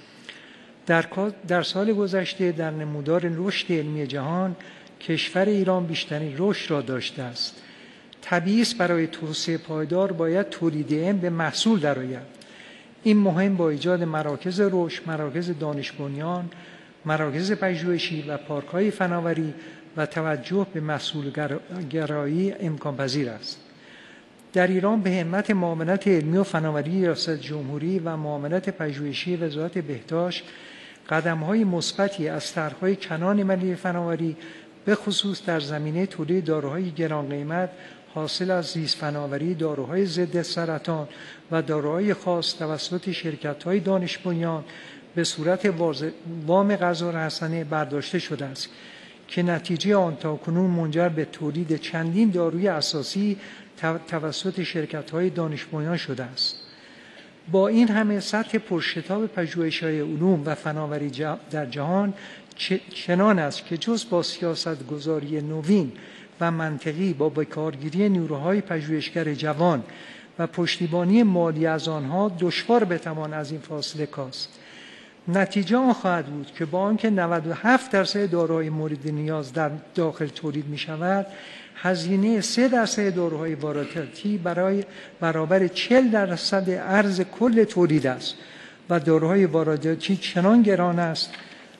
در سال گذشته در نمودار رشد علمی جهان کشور ایران بیشترین رشد را داشته است. طبیعی است برای توسعه پایدار باید تولید علم به محصول درآید. این مهم با ایجاد مراکز رشد، مراکز دانش بنیان، مراکز پژوهشی و پارک‌های فناوری و توجه به محصول گرایی امکان پذیر است. در ایران به همت معاونت علمی و فناوری ریاست جمهوری و معاونت پژوهشی وزارت بهداشت قدم‌های مثبتی از طرح‌های کنان ملی فناوری به خصوص در زمینه تولید داروهای گران قیمت حاصل از زیست فناوری، داروهای ضد سرطان و داروهای خاص توسط شرکت‌های دانش بنیان به صورت وام قرض‌الحسنه برداشته شده است که نتیجه آن تاکنون منجر به تولید چندین داروی اساسی توسط شرکت‌های دانش بنیان شده است. با این همه سطح پرشتاب پژوهش‌های علوم و فناوری در جهان چنان است که جز با سیاست‌گذاری نوین و منطقی با بکارگیری نیروهای پژوهشگر جوان و پشتیبانی مالی از آنها دشوار بتوان از این فاصله کاست. نتیجه آن خواهد بود که با آنکه 97% داروهای مورد نیاز در داخل تولید می شود، هزینه 3% داروهای وارداتی برابر 40% ارز کل تولید است و داروهای وارداتی چنان گران است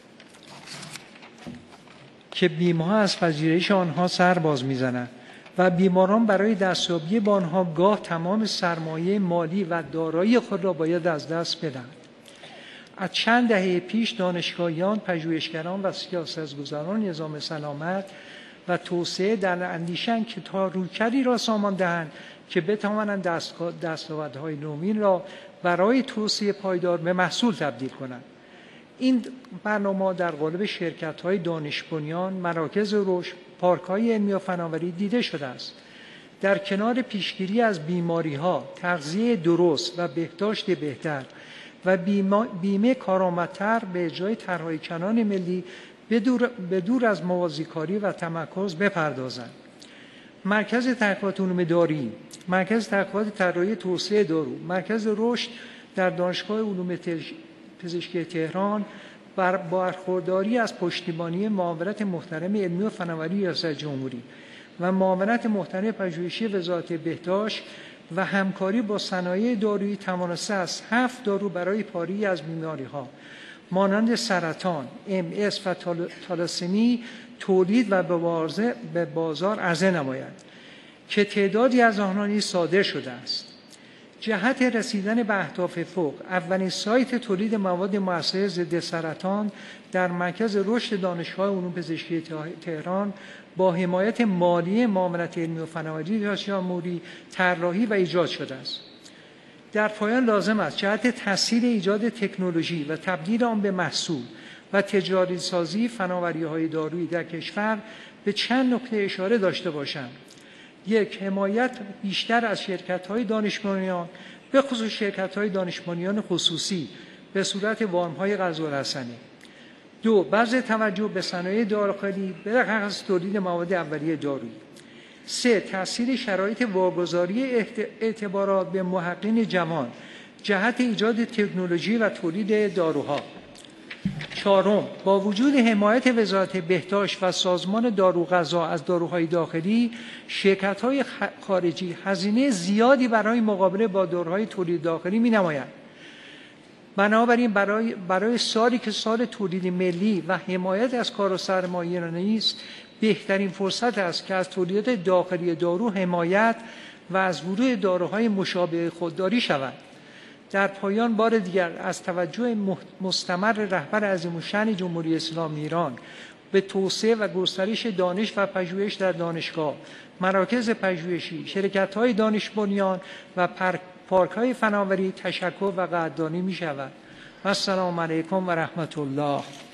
که بیمه‌ها از پذیرش آنها سر باز می‌زنند و بیماران برای دستیابی به آنها گاه تمام سرمایه مالی و دارایی خود را باید از دست بدهند. از چند دهه پیش دانشگاهیان، پژوهشگران و سیاستگزاران نظام سلامت و توسعه در اندیشه‌اند که تا رویکردی را سامان دهند که بتوانند دستاوردهای نوین را برای توسعه پایدار به محصول تبدیل کنند. این برنامه در قالب شرکت‌های دانش بنیان، مراکز رشد، پارک‌های علمی و فناوری دیده شده است. در کنار پیشگیری از بیماری‌ها، تغذیه درست و بهداشت بهتر و بیمه کارآمدتر به اجرای طرح‌های کنان ملی به دور از موازیکاری و تمرکز بپردازند. مرکز تحقیقات علوم دارویی، مرکز تحقیقات طراحی توسعه دارو، مرکز رشد در دانشگاه علوم پزشکی تهران برخورداری از پشتیبانی معاونت محترم علمی و فناوری ریاست جمهوری و معاونت محترم پژوهشی وزارت بهداشت و همکاری با صنایع دارویی توانسته است 7 دارو برای پاری از بیماری‌ها مانند سرطان، MS و تالاسمی تولید و به بازار عرضه نماید که تعدادی از آنها نیز صادر شده است. جهت رسیدن به اهداف فوق، اولین سایت تولید مواد مؤثر ضد سرطان در مرکز رشد دانشگاه علوم پزشکی تهران با حمایت مالی معاونت علمی و فناوری ریاست جمهوری طراحی و ایجاد شده است. در پایان لازم است جهت تسهیل ایجاد تکنولوژی و تبدیل آن به محصول و تجاری سازی فناوری‌های دارویی در کشور به چند نکته اشاره داشته باشند. 1. حمایت بیشتر از شرکت‌های دانش بنیان، به خصوص شرکت‌های دانش بنیان خصوصی به صورت وام‌های قرض‌الحسنه. 2. بذل توجه به صنایع داخلی برخلاف تولید مواد اولیه دارویی. 3. تسهیل شرایط واگذاری اعتبارات به محققین جوان جهت ایجاد تکنولوژی و تولید داروها. 4. با وجود حمایت وزارت بهداشت و سازمان داروغذا از داروهای داخلی، شرکت‌های خارجی هزینه زیادی برای مقابله با داروهای تولید داخلی می‌نمایند. بنابراین برای سالی که سال تولید ملی و حمایت از کار و سرمایه‌گذاری است، بهترین فرصت است که از تولیدات داخلی دارو حمایت و از ورود داروهای مشابه خودداری شود. در پایان بار دیگر از توجه مستمر رهبر عظیم‌الشأن جمهوری اسلامی ایران به توسعه و گسترش دانش و پژوهش در دانشگاه، مراکز پژوهشی، شرکت‌های دانش بنیان و پارک‌های فناوری تشکر و قدردانی می‌شود. السلام علیکم و رحمت الله.